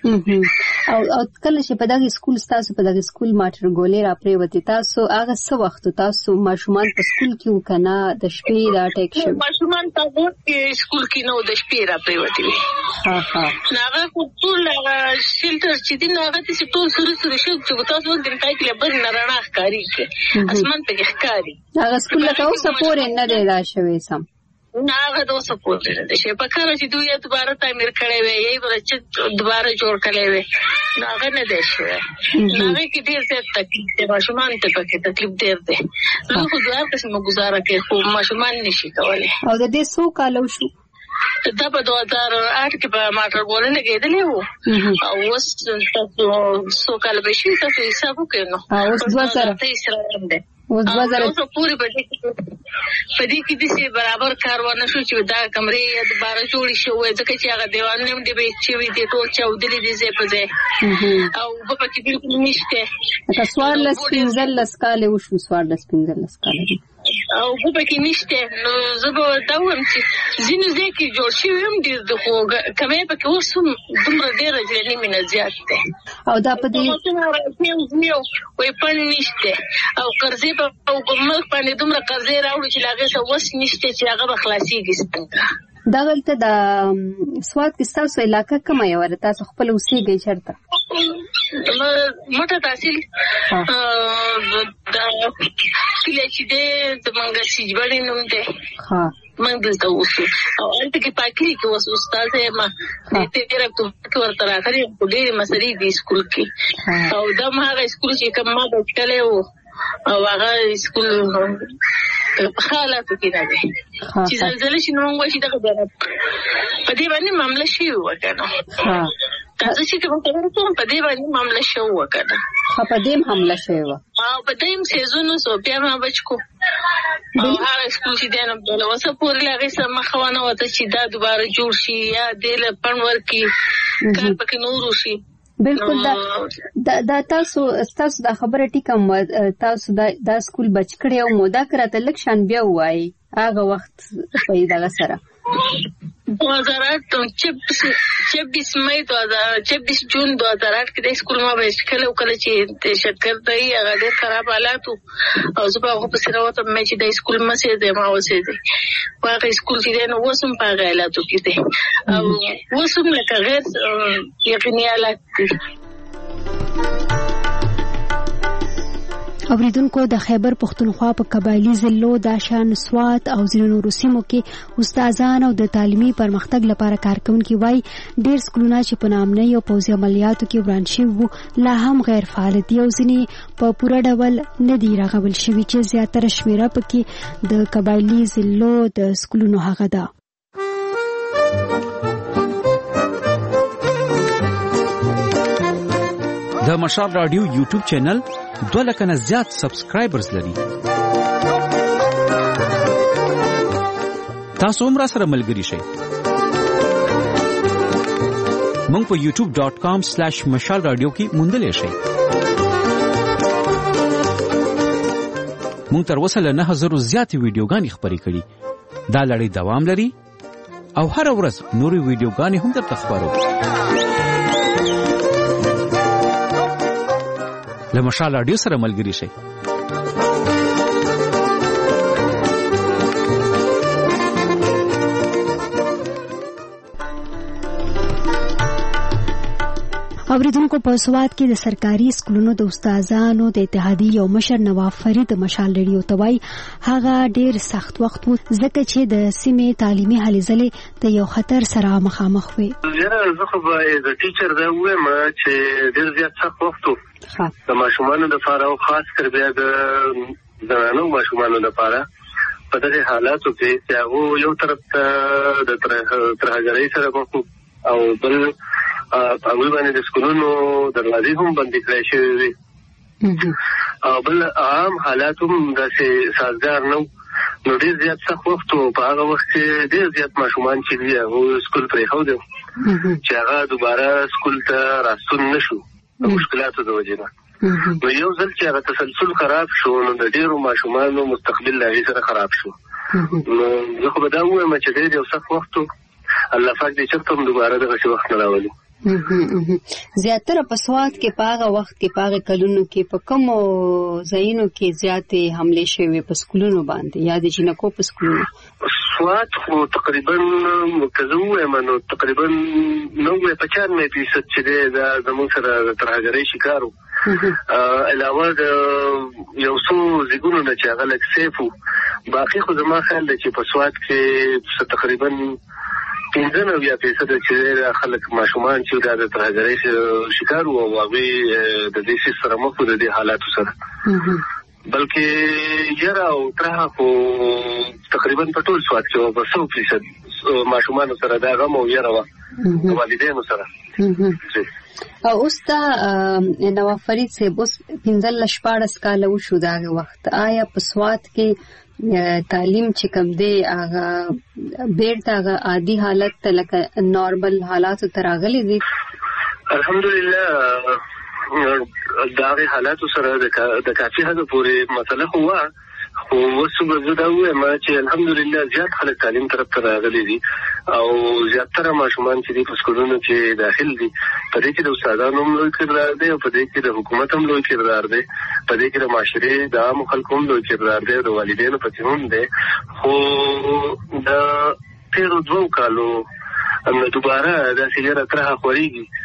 وو او او کله چې په دغه سکول تاسو په دغه سکول ماټر ګولې را پریوتی تاسو هغه څه وخت تاسو ماشومان په سکول کې وکنه د شپې را ټیک شو ماشومان تاسو په سکول کې نو د شپې را پریوتی ها ها هغه ټول شیلټر چې دین هغه چې ټول سره سره شو چې تاسو ولې د کای کې بل نه رڼا ښکاری کې اسمان ته ښکاری هغه سکول له تاسو پورې نه دی را شوی سم نه هغه د اوسه پورې نه دی چې په کار چې دوی دوباره تعمیر کړي وي یي ورچ دوباره جوړ کړي وي هغه نه دی شوی هغه کې ډیر څه تکلیف دی ماشومان ته پکې تکلیف ډیر دی نو خو دوه قسمه گزاره کوي خو ماشومان نشي کولای او د دې سو کالو شو دا په دوه هزار اته کې په ماټر ګولنه کېدلې وو او اوس تاسو سو کال به شي تاسو حساب وکړئ نو اوس دوه هزار تیس روان دي اوس دوه هزار اوس پوری په دې کې په دې کې د سي برابر کاروان شو چې دا کمرې د بار جوړی شو ځکه چې هغه دیوال نیم دی به چې وي د ټول چاودلې دي زه په ځای او په پکې بالکل نشته تاسو ورلس پینځل لسکاله وشو سوارلس پینځل لسکاله او په پکې نشته نو زه به دا وایم چې ځینې ځای کې جوړ شوی هم ډېر د خو کمې پکې اوس هم دومره ډېره ځینې مینه زیات دی او دا په دې وایي پن نشته او قرضې په ملک باندې دومره قرضې راوړو چې له هغې څه وس نشته چې هغه به خلاصېږي څنګه دغلته د سواد کې ستاسو علاقه کومه یې وره تاسو خپل اوسېږئ چېرته موټه تحصیل دا کله چې دی زمونږ سیجبړې نوم دی موږ دلته اوسو او هلته کې پاکري کې اوس استاد یم تېره اکتوبر کې ورته راغلې په ډېرې مسلې دي سکول کې او دا هم هغه سکول چې کوم ما بچکلی و او هغه سکول په حالاتو کې نه دی چې زلزله شي نو موږ وایي چې دغه په دې باندې معامله شوې وه که نه تاسو چې کوم خبره کوم په دې باندې معامله شوې وه که نه په دې هم حمله شوې وه او په دې هم سیزونو سو بیا ما بچ کو او هغه سکول چې دی نو بله اوسه پورې له هغې سره مخه ونه وته چې دا دوباره جوړ شي یا دې له پڼ ورکړي کار پکې نور وشي بالکل دا دا تاسو تاسو دا خبره ټیکه تاسو دا دا سکول بچ کړی او مو دا کراته لک شان بیا وایي هغه وخت په دغه سره دو هزار آٹھ چھبیس مئی دو ہزار چھبیس جون دو ہزار آٹھ کې د سکول ما به کله کله چې شکر دی هغه ډېر خراب حالات او زه په هغه پسې راوتم مې چې د سکول مسې دی ما اوسېدی په هغه سکول چې دی نو اوس هم په هغه حالاتو کې دی او اوس هم لکه غیر یقیني حالات دي اوریدونکو د خیبر پختونخوا په قبایلی ضلعو د شان سوات او ځینو نورو سیمو کې استادان او د تعلیمي پرمختګ لپاره کارکونکي وایي ډېر سکولونه چې په نامنۍ او پوځي عملیاتو کې وران شوي وو لا هم غیر فعال دي او ځینې په پوره ډول نه دي رغول شوي چې زیاتره شمېره پکې د قبایلی ضلعو د سکولونو هغه ده. د مشال رادیو یوټیوب چینل دوه لکه نه زیات سبسکرایبرز لري. تاسو هم را سره ملګري شئ. مونږ په یوټیوب ډاٹ کام سلیش مشال رادیو کې موندلی شئ. مونږ تر اوسه له نه زرو زیاتې ویډیوګانې خپرې کړي. دا لړۍ دوام لري او هره ورځ نورې ویډیوګانې هم درته خپروو. له مشال رادیو سره ملګری شئ. اوریدونکو په سواد کې د سرکاري سکولونو د استادانو د اتحادیې یو مشر نواف فرید مشال ریډیو ته وایي هغه ډیر سخت وخت و ځکه چې د سیمې تعلیمي هلې ځلې د یو خطر سره مخامخ وي. زه زه خو د ټیچر دا وایم چې ډیر زیات سخت وخت و د ماشومانو لپاره او خاص کر بیا د زنانو ماشومانو لپاره په دغه حالاتو کې چې هغه یو طرف ته د ترهګرۍ سره مخ او بل هغوی باندې د سکولونو دروازې هم بندې کړای شوې وي او بل عام حالات هم داسې سازګار نه و نو ډېر زیات سخت وخت و په هغه وخت کې ډېر زیات ماشومان چې دي هغوی سکول پرېښودی چې هغه دوباره سکول ته راستون نه شو د مشکلاتو د وجې نه نو یو ځل چې هغه تسلسل خراب شو نو د ډېرو ماشومانو مستقبل له هغې سره خراب شو نو زه خو به دا ووایم چې ډېر یو سخت وخت و الله پاک دې چېرته هم دوباره دغسې وخت نه راولي. زیاتره په سواد کې په هغه وخت کې په هغه کلونو کې په کومو ځایونو کې زیاتې حملې شوې په سکولونو باندې یا د جنکو په سکولونو؟ سواد خو تقریبا که زه ووایم نو تقریبا نوي پچانوي فیصد چې دی دا زموږ سره د ترهګرۍ شکار و علاوه د یو څو ځایونو نه چې هغه لږ سیف و باقي خو زما خیال دی چې په سواد کې تقریبا پنځه نوي فیصد چې خلک ماشومان چې دا د ترهګرۍ شکار وو او هغوی د دې سیس سره مخ و د دې حالاتو سره بلکې یره او ترهه خو تقریبا په ټول سواد کې به سو فیصد ماشومانو سره دا غم او یره وه والدینو سره. او اوس دا نواف فرید صاحب اوس پنځلس شپاړس کاله وشو د هغه وخت آیا په سواد کې تعلیم چې کوم دی هغه بیرته هغه عادي حالت ته لکه نارمل حالاتو ته راغلی دي؟ الحمدلله د هغې حالاتو سره د کافي حده پورې مسله خو وه خو اوس به زه دا ووایم چې الحمدلله زیات خلک تعلیم طرف ته راغلي دي او زیاتره ماشومان چې دي په سکولونو کې داخل دي په دې کې د استادانو هم لوی کردار دی او په دې کې د حکومت هم لوی کردار دی په دې کې د معاشرې د عامو خلکو هم لوی کردار دی د والدینو پسې هم دی خو د تېرو دوو کالو دوباره داسې یره ترهه خورېږي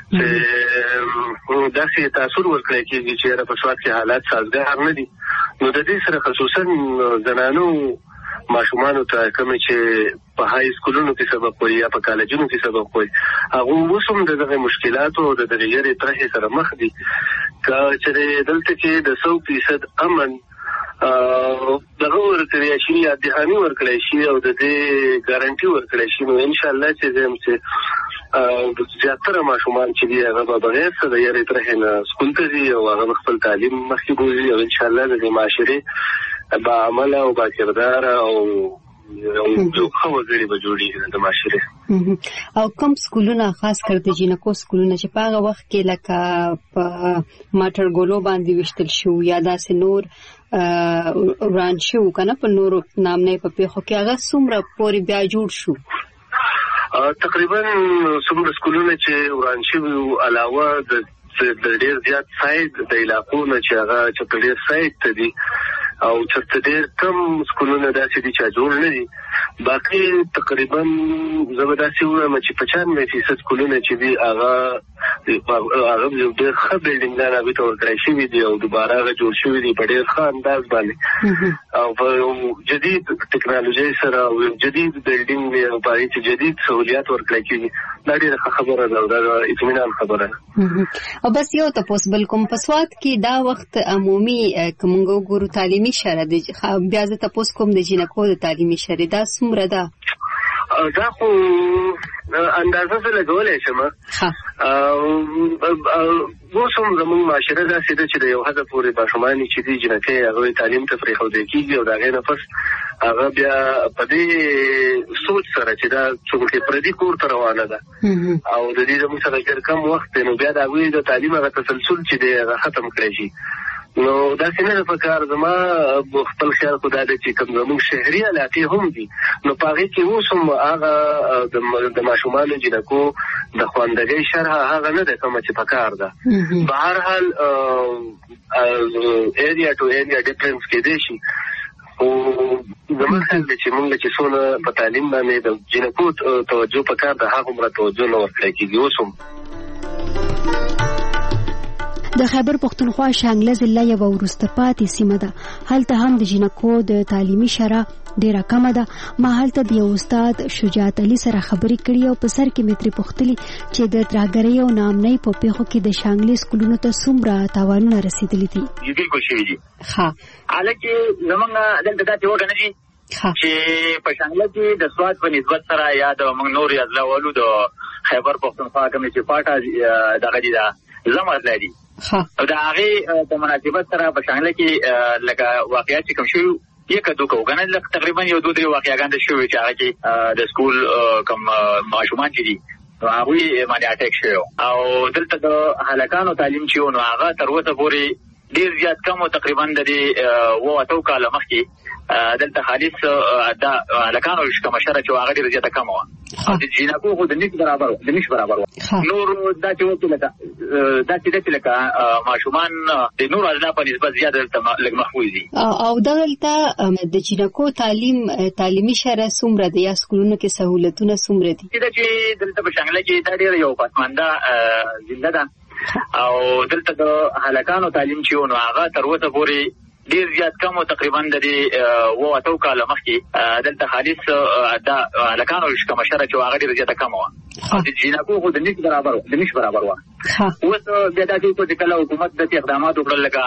چې داسې تاثر ورکړی کېږي چې یاره په سواد کې حالات سازګار نه دي نو د دې سره خصوصا زنانو ماشومانو ته کومې چې په های سکولونو کې سبق وایي یا په کالجونو کې سبق وایي هغوی اوس هم د دغه مشکلاتو او د دغه یرې طرحې سره مخ دي که چې دلته کې د سو فیصد امن دغه ورکړی شي یا دهاني ورکړی شي او د دې ګارانټي ورکړی شي نو انشاءالله چې زه هم چې زیاتره ماشومان چې دي هغه به بغیر څه د یرې طرحې نه سکول ته ځي او هغه خپل تعلیم مخکې بوځي او انشاءالله د دې معاشرې با عمله او با کرداره او یو ښه وګړي به جوړېږي د معاشرې. او کوم سکولونه خاص کر د جنکو سکولونه چې په هغه وخت کې لکه په ماټرګولو باندې ویشتل شو یا داسې نور وران شو که نه په نورو نامنۍ په پیښو کې هغه څومره پورې بیا جوړ شو؟ تقریبا څومره سکولونه چې وران شوي وو علاوه د ډېر زیات ساید د علاقو نه چې هغه چې په ډېر ساید ته دي او چېرته ډېر کم سکولونه داسې دي چې جوړ نه دي باقي تقریبا زه به داسې ووایم چې پچانوي فیصد سکولونه چې دي هغه هغه ډېر ښه بلډینګان هغوی ته ورکړی شوي دي او دوباره هغه جوړ شوي دي په ډېر ښه انداز باندې او په جدید ټکنالوژۍ سره او جدید بلډینګ دی او په هغې چې جدید سهولیات ورکړی کېږي دا ډېره ښه خبره ده او دا د اطمینان خبره ده. او بس یو تپوس بل کوم په سواد کې دا وخت عمومي که موږ وګورو تعلیمي شره دی بیا زه تپوس کوم د جنکو د تعلیمي شرې دا څومره ده؟ دا خو اندازه زه لګولی شم اوس هم زموږ معاشره داسې ده چې د یو حده پورې ماشومانې چې دي جنکۍ هغوی تعلیم ته پرېښودی کېږي او د هغې نه پس هغه بیا په دې سوچ سره چې دا څومره پردي کور ته روانه ده او د دې زموږ سره ډېر کم وخت دی نو بیا د هغوی د تعلیم هغه تسلسل چې دی هغه ختم کړی شي نو دا څنګه په کار زما خپل خیال خدای دې چې کوم زموږ شهري علاقې هم دي نو پاره کې اوس هم هغه د ماشومانو جنکو د خواندګۍ شرح هغه نه ده کوم چې په کار ده په هر حال ایریا ټو ایریا ډیفرنس کې دي شي او زموږ خیال دې چې موږ چې څونه په تعلیم باندې د جنکو توجه په کار ده هغه مرته توجه نه ورکړي کېږي اوس هم د خیبر پښتونخوا شانګله ضلع یو وروسته پاتې سیمه ده. هلته هم د جنکو د تعلیمي شرح ډیره کمه ده. ما هلته د یو استاد شجاعت علي سره خبرې کړې او په سر کې مې ترې پوښتلي چې د ترهګرۍ او ناامنۍ په پیښو کې د شانګلې سکولونو ته څومره تاوانونه رسېدلي دي. بالکل شوي دي. ښه حالکه زمونږ دلته داسې وګڼه دي چې په شانګله کې د سواد په نسبت سره یا د موږ نور یادلولو د خیبر پښتونخوا کوم چې پاټه دغه دي دا زموږ لري او دا هغه په مناسبت سره په شانګله کې لکه واقعیت کوم شو یک دوه وګڼل لکه تقریبا یو دوه درې واقعیان د شوې چې هغه کې د سکول کوم ماشومان چې دي هغه باندې اٹیک شو او دلته د هلاکانو تعلیم چې نو هغه تر اوسه پورې ډیر زیات کم او تقریبا د و اتو کال مخکې دلته خالص د هلاکانو کوم شره چې هغه ډیر زیات کم و د جنکو خو د نش برابر د نش برابر نور دا چې وته لکه دا چې د لکه ماشومان د نور اجلا په نسبت زیات لږ محفوظ دي او دلته د جنکو تعلیم تعلیمي شرح څومره دي یا سکولونو کې سہولتونه څومره دي چې دلته په شانګله کې دا ډیر یو پاتمانده ضلع ده او دلته د هلاکانو تعلیم چې نو هغه تر اوسه پورې ډیر زیات کم او تقریبا د و اتو کال مخکې دلته خالص د هلاکانو کوم شره چې هغه ډیر زیات کم و د جنکو خو د نش برابر د نش برابر و اوس بیا دا چې کله حکومت د اقدامات وکړل لکه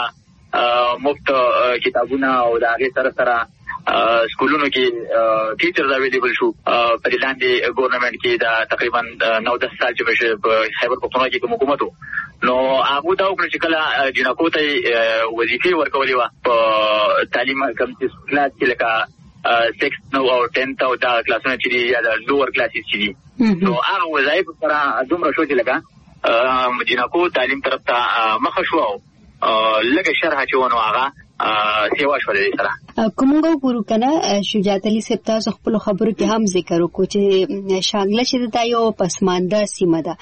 مفت کتابونه او د هغه سره سره سکولونو کې ټیچرز اویلیبل شو په لاندې ګورنمنت کې دا تقریبا نو دس سال چې په خیبر پښتونخوا کې کوم حکومت نو هغه دا وکړي چې کله جنکو ته وظیفې ورکولې و په تعلیم کوم چې کلاس کې لکه سکس نو او ټینث او دا کلاسونه چې یا د لوور کلاسز چې دي نو هغه وظایف سره دومره شو چې لکه جنکو تعلیم طرف ته مخه شو لکه شرح چې ونه هغه سیوا شولې سره کومه ګورو کنه شجاعت علي صاحب تاسو خپل خبرو کې هم ذکر وکړو چې شانګله چې د یو پسمانده سیمه ده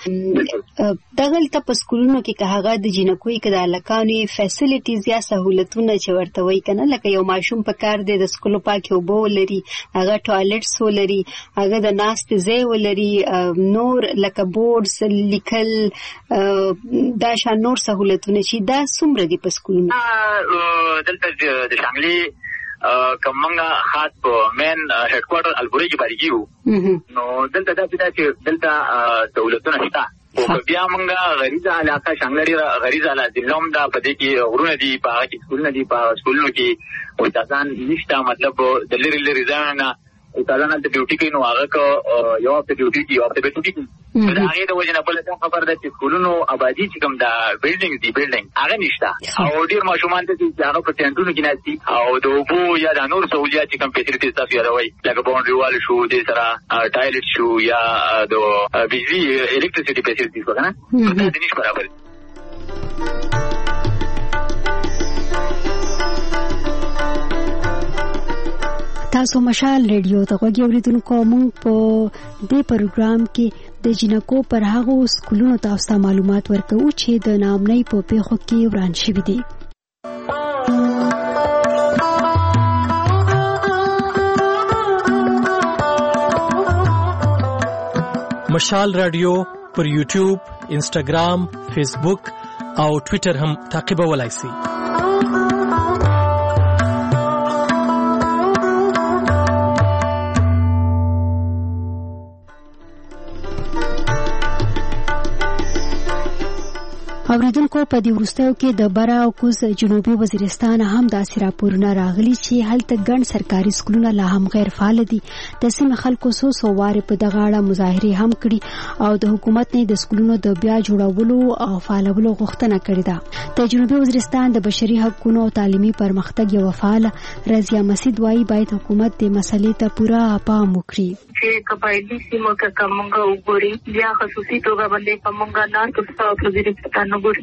دغلته په سکولونو کې که هغه د جنکوي کې د لکانې فیسیلیټیز یا سہولتونه چې ورته وای کنه لکه یو ماشوم په کار دی د سکول پاکي او بو لري هغه ټوایلټس ولري هغه د ناست ځای ولري نور لکه بورډز لیکل دا شان نور سہولتونه چې دا څومره دي په سکولونو دلته د شانګلې کومنګا خاص په مین هډ کوارټر البوري کې باندې نو دلته دا چې دلته دولتونه شته او بیا موږ غریزه علاقه شانګلې غریزه علاقه د نوم دا په دې کې غرونه دي په هغه کې سکولونه دي په سکولونو کې او ځان نشته مطلب د لری لری ځان او تعالی د ډیوټي کې نو هغه کو یو په ډیوټي کې او په ډیوټي کې دا هغه د وجنه په لته خبر ده چې سکولونو آبادی چې کوم دا بلډینګ دي بلډینګ هغه نشته او ډیر ماشومان ته چې هغه په ټینټونو کې ناشتي او د وبو یا د نور سہولیات چې کوم فیسیلیټیز تاسو یادوي لکه باونډري وال شو د سره ټایلټ شو یا د بجلی الکتریسيټي فیسیلیټیز وګڼه دا د نش برابر تاسو مشال ریډیو ته غوږی اوریدونکو مونږ په دې پروګرام کې د جنکو پر هغو سکولونو تاسو ته معلومات ورکوو چې د ناامنۍ په پیښو کې وران شوي دي. مشال رادیو پر یوټیوب، انسټاګرام، فیسبوک او ټوئیټر هم تعقیبولای شئ. اوریدونکو په دې وروستیو کې د برا او کوز جنوبي وزیرستان هم داسې راپورونه راغلي چې هلته ګڼ سرکاري سکولونه لا هم غیر فعال دي. د سیمې خلکو څو څو وارې په دغه اړه مظاهرې هم کړي او د حکومت نه د سکولونو د بیا جوړولو او فعالولو غوښتنه کړې ده. د جنوبي وزیرستان د بشري حقوقو او تعلیمي پرمختګ یو فعال رضیا مسعود وايي باید حکومت د مسلې ته پوره پام وکړي. چې قبایلی سیمو کې کومه وګوري بیا خصوصي توګه باندې کومه نه تاسو په وزیرستان وګورئ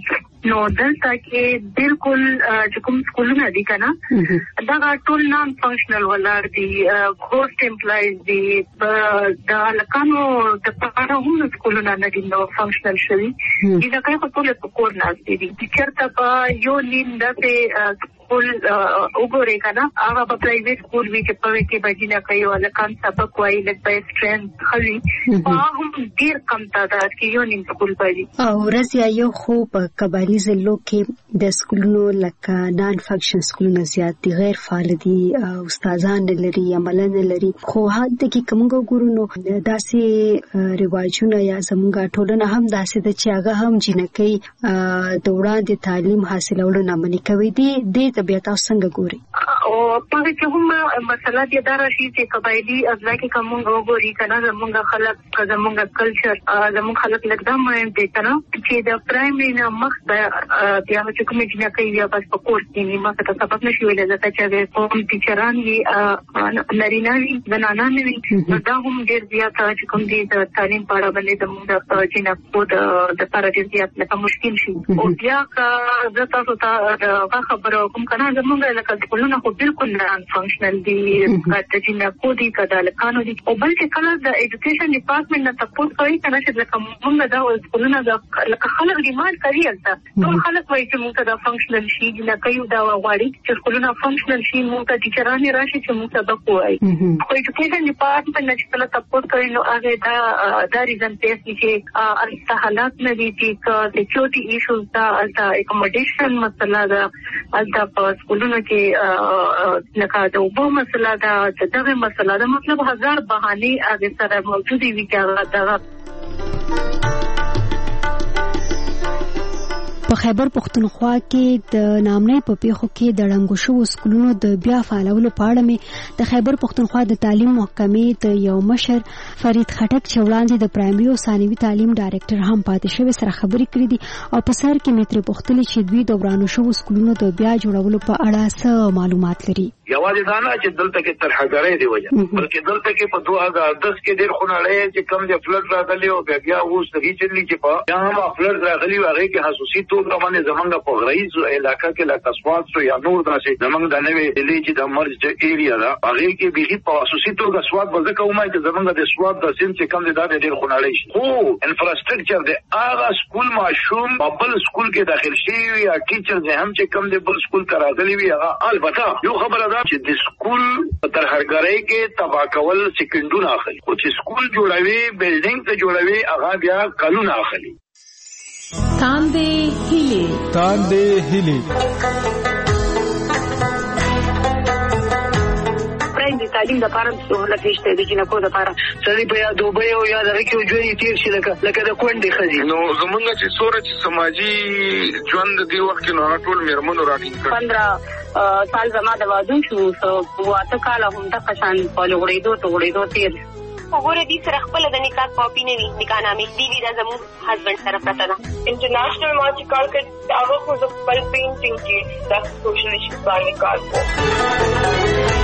نو دلته کې بالکل چې کوم سکولونه دي کنه دا ټول نان فنکشنل ولر دي کوست امپلایز دي دا لکانو د پاره هم سکولونه نه دي نو فنکشنل شوي دا کوي په ټول په کور نه دي چې چرته په یو نیم دته سکول وګورئ کنه هغه په پرایویټ سکول وی چې په کې بجینه کوي ولکان سبق وایي لکه په سټرنث خلی په هم ډیر کم تعداد کې یو نیم سکول پدي او رضیا یو خو په قبایلی ضلعو کې د سکولونو لکه نان فنکشن سکولونه زیات دي غیر فعال دي استادان لري عمل نه لري خو هدا کې کومګو ګورونو داسې رواجونه یا زمونږ ټولنه هم داسې د چې هغه هم جنکې د وړاندې تعلیم حاصلولو نه منې کوي دي د طبيعت څنګه ګوري او په کې هم مسله دې دا راشي چې قبایلی ازلا کې کومګو ګوري کنه زمونږ خلک زمونږ کلچر زمونږ خلک لکه مهم دي کنه چې د پرایمري نه مخ د بیا چې کوم چې کوي یا بس په کورس کې نیمه څه سبق نشي ویل ځکه چې کوم ټیچران یې نارینه وي زنانه نه وي دا هم ډېر زیات چې کوم دي د تعلیم په اړه باندې زمونږ چې نه کو د د پر ډېر زیات لکه مشکل شي او بیا کا زه تاسو ته خبرو کوم کنه زمونږ لکه ټولنه خو بالکل نان فنکشنل دي چې نه کو دي کدا لکانو دي او بلکې کله د ایجوکیشن ډپارټمنټ نه تاسو کوي کنه چې لکه موږ دا ټولنه لکه خلک ډیماند کوي البته ټول خلک وایي چې موږ دا فنکشنل شي نه کوي دا غواړي چې ټولنه فنکشنل شي موږ ته ټیچران راشي چې موږ سبق وایي خو ایجوکیشن ډپارټمنټ نه چې کله تاسو کوي نو هغه دا دا ریزن پیس چې البته حالات نه دي چې سکیورټي ایشوز دا البته اکوموډیشن مسله دا البته په سکولونو کې لکه د وبو مسله دا دغه مسله دا مطلب هزار بهانه هغه سره موجودي وي چې دا په خیبر پختونخوا کې د نامنۍ په پیښو کې د ړنګو شوو سکولونو د بیا فعالولو په اړه مې د خیبر پختونخوا د تعلیم محکمې د یو مشر فرید خټک چې وړاندې د پرایمري او ثانوي تعلیم ډایرکټر هم پاتې شوی سره خبرې کړې دي او په سر کې مې ترې پوښتلې چې دوی د ورانو شوو سکولونو د بیا جوړولو په اړه څه معلومات لري. یوازې دا نه چې دلته کې ترهګرۍ دی وجه بلکې دلته کې په دوه هزار دس کې ډېر خونړی چې کم د فلډ راغلی او بیا اوس د هیچلی چې په یا هم فلډ راغلی او هغې کې خصوصي توګه باندې زمونږ په غریزو علاقه کې لکه سوات شو یا نور داسې زمونږ د نوې ډلې چې د مرج ایریا ده هغې کې بیخي په خصوصي توګه سوات به ځکه ومایي چې زمونږ د سوات د سیند چې کم دی دا ډېر خونړی شي خو انفراسټرکچر دی هغه سکول ماشوم په بل سکول کې داخل شوي وي یا ټیچرز یې هم چې کم دی بل سکول ته راغلي وي هغه البته یو خبره ده چې د سکول ترهګرۍ کې تباه کول سکندونه اخلي خو چې سکول جوړوي بلډینګ ته جوړوي هغه بیا کلونه اخلي. تاندې هیلې تاندې هیلې د تعلیم د پاره سہولت نشته د جنکو د پاره سړي په یاد دوبه او یاد راکې ژوند تیر شي لکه لکه د کونډې خزي نو زمونږ چې سوره چې سماجی ژوند دی وخت کې نو ټول میرمنو راټینګ کړ پندرہ سال زما د واده شو سو واته کال هم د قشان په لوړېدو ته وړېدو تیر وګوره دې سره خپل د نکاح کاپی نه وي نکاح نامې دی وی دا زموږ هسبند سره پته ده انټرنیشنل ما چې کال کړ هغه خو د خپل پینټینګ کې د سوشل ایشوز باندې کار کوي.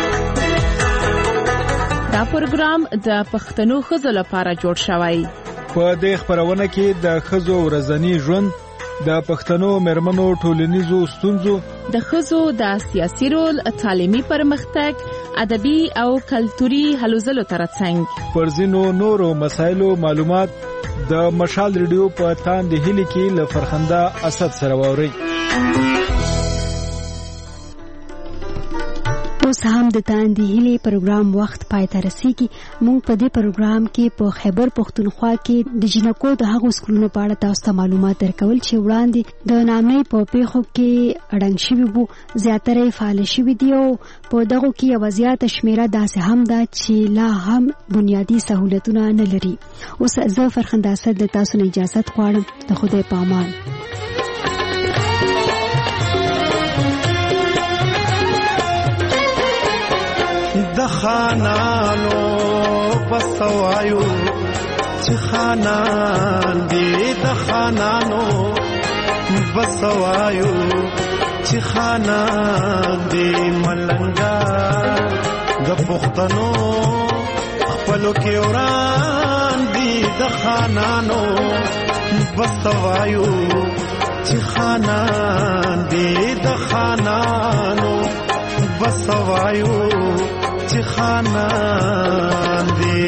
دا پروګرام د پښتنو ښځو لپاره جوړ شوی. په دې خبرونه کې د ښځو ورځنی ژوند د پښتنو مېرمنو ټولنیزو ستونزو د ښځو د سیاسي رول تعلیمي پرمختګ ادبي او کلتوري هلو ځلو ترڅنګ پر ځینو نورو مسایلو معلومات د مشال ریډیو په تاندې هیلې کې له فرخنده اسد سره واوري. اوس هم د تاندې هیلې پروګرام وخت پای ته رسیږي. موږ په دې پروګرام کې په خیبر پختونخوا کې د جنکو د هغو سکولونو په اړه تاسو ته معلومات درکول چې وړاندې د نامنۍ په پیښو کې اړنګ شوي وو زیاتره یې فعال شوي دي او په دغو کې یوه زیاته شمېره داسې هم ده چې لا هم بنیادي سهولتونه نه لري. اوس زه فرخنده اسد د تاسو نه اجازت غواړم. د خدای په امان. د خانانو بسوایو چې خانان دی د خانانو بسوایو چې خانان دی ملنګا د پښتنو خپلو کې وران دی د خانانو بسوایو چې خانان دې د خانانو بس وایو چې خانان دې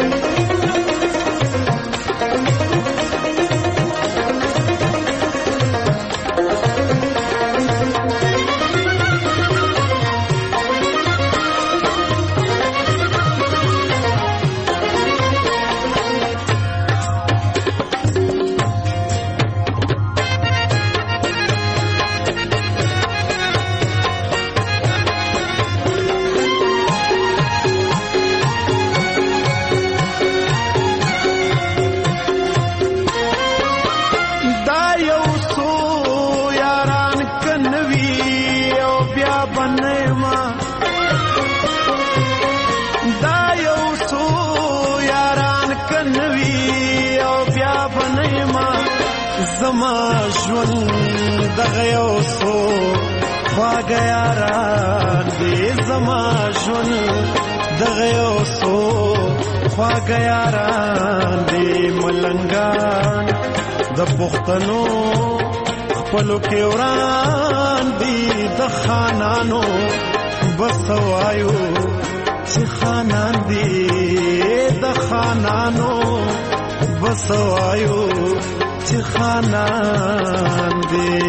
زما ژوند دغه یو څو خواږه یاران دي زما ژوند دغه یو څو خواږه یاران دي ملنګان د پښتنو خپلو کې وران دي د خانانو بس وایو چې خانان دي د خانانو بس وایو چې خانان دي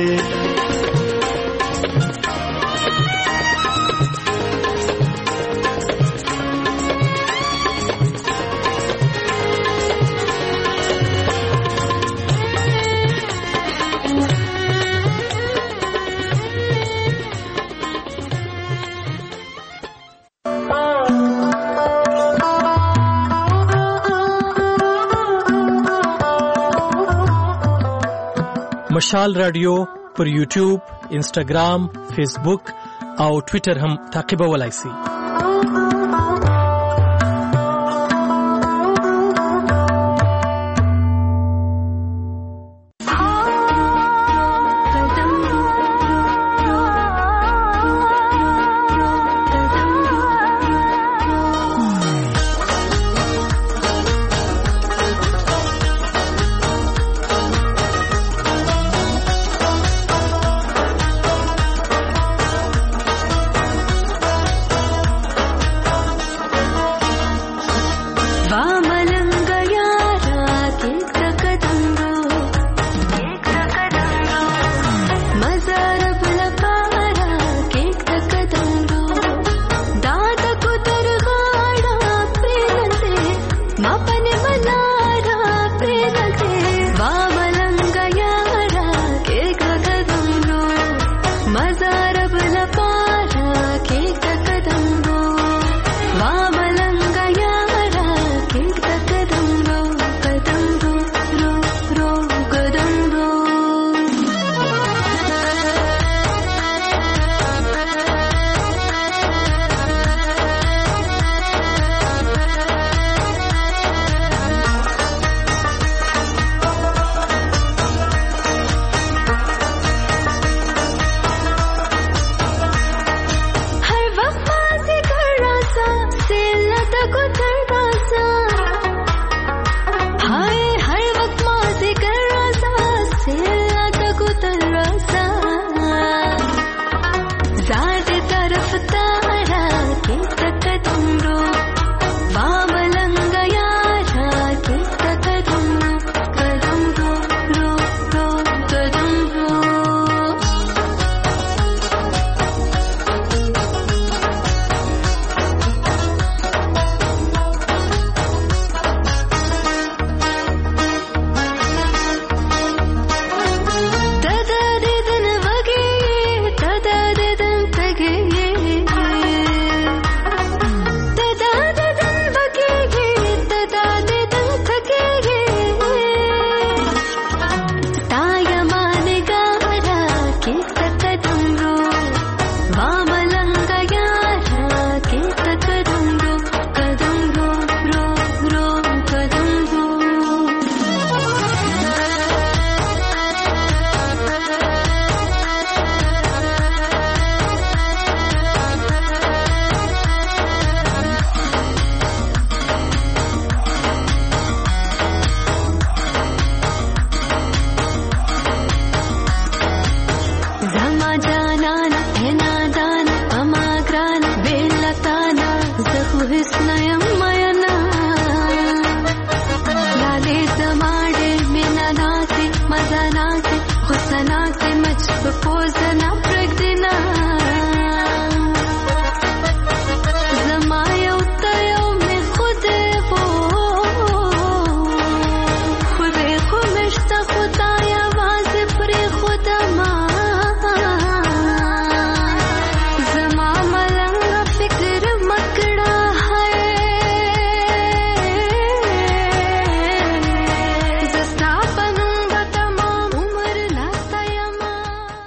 مشال رادیو پر یوټیوب، انسټاګرام، فیسبوک او ټوئیټر هم تعقیبولای شئ. مچ په پوزه نه پرېږدي نه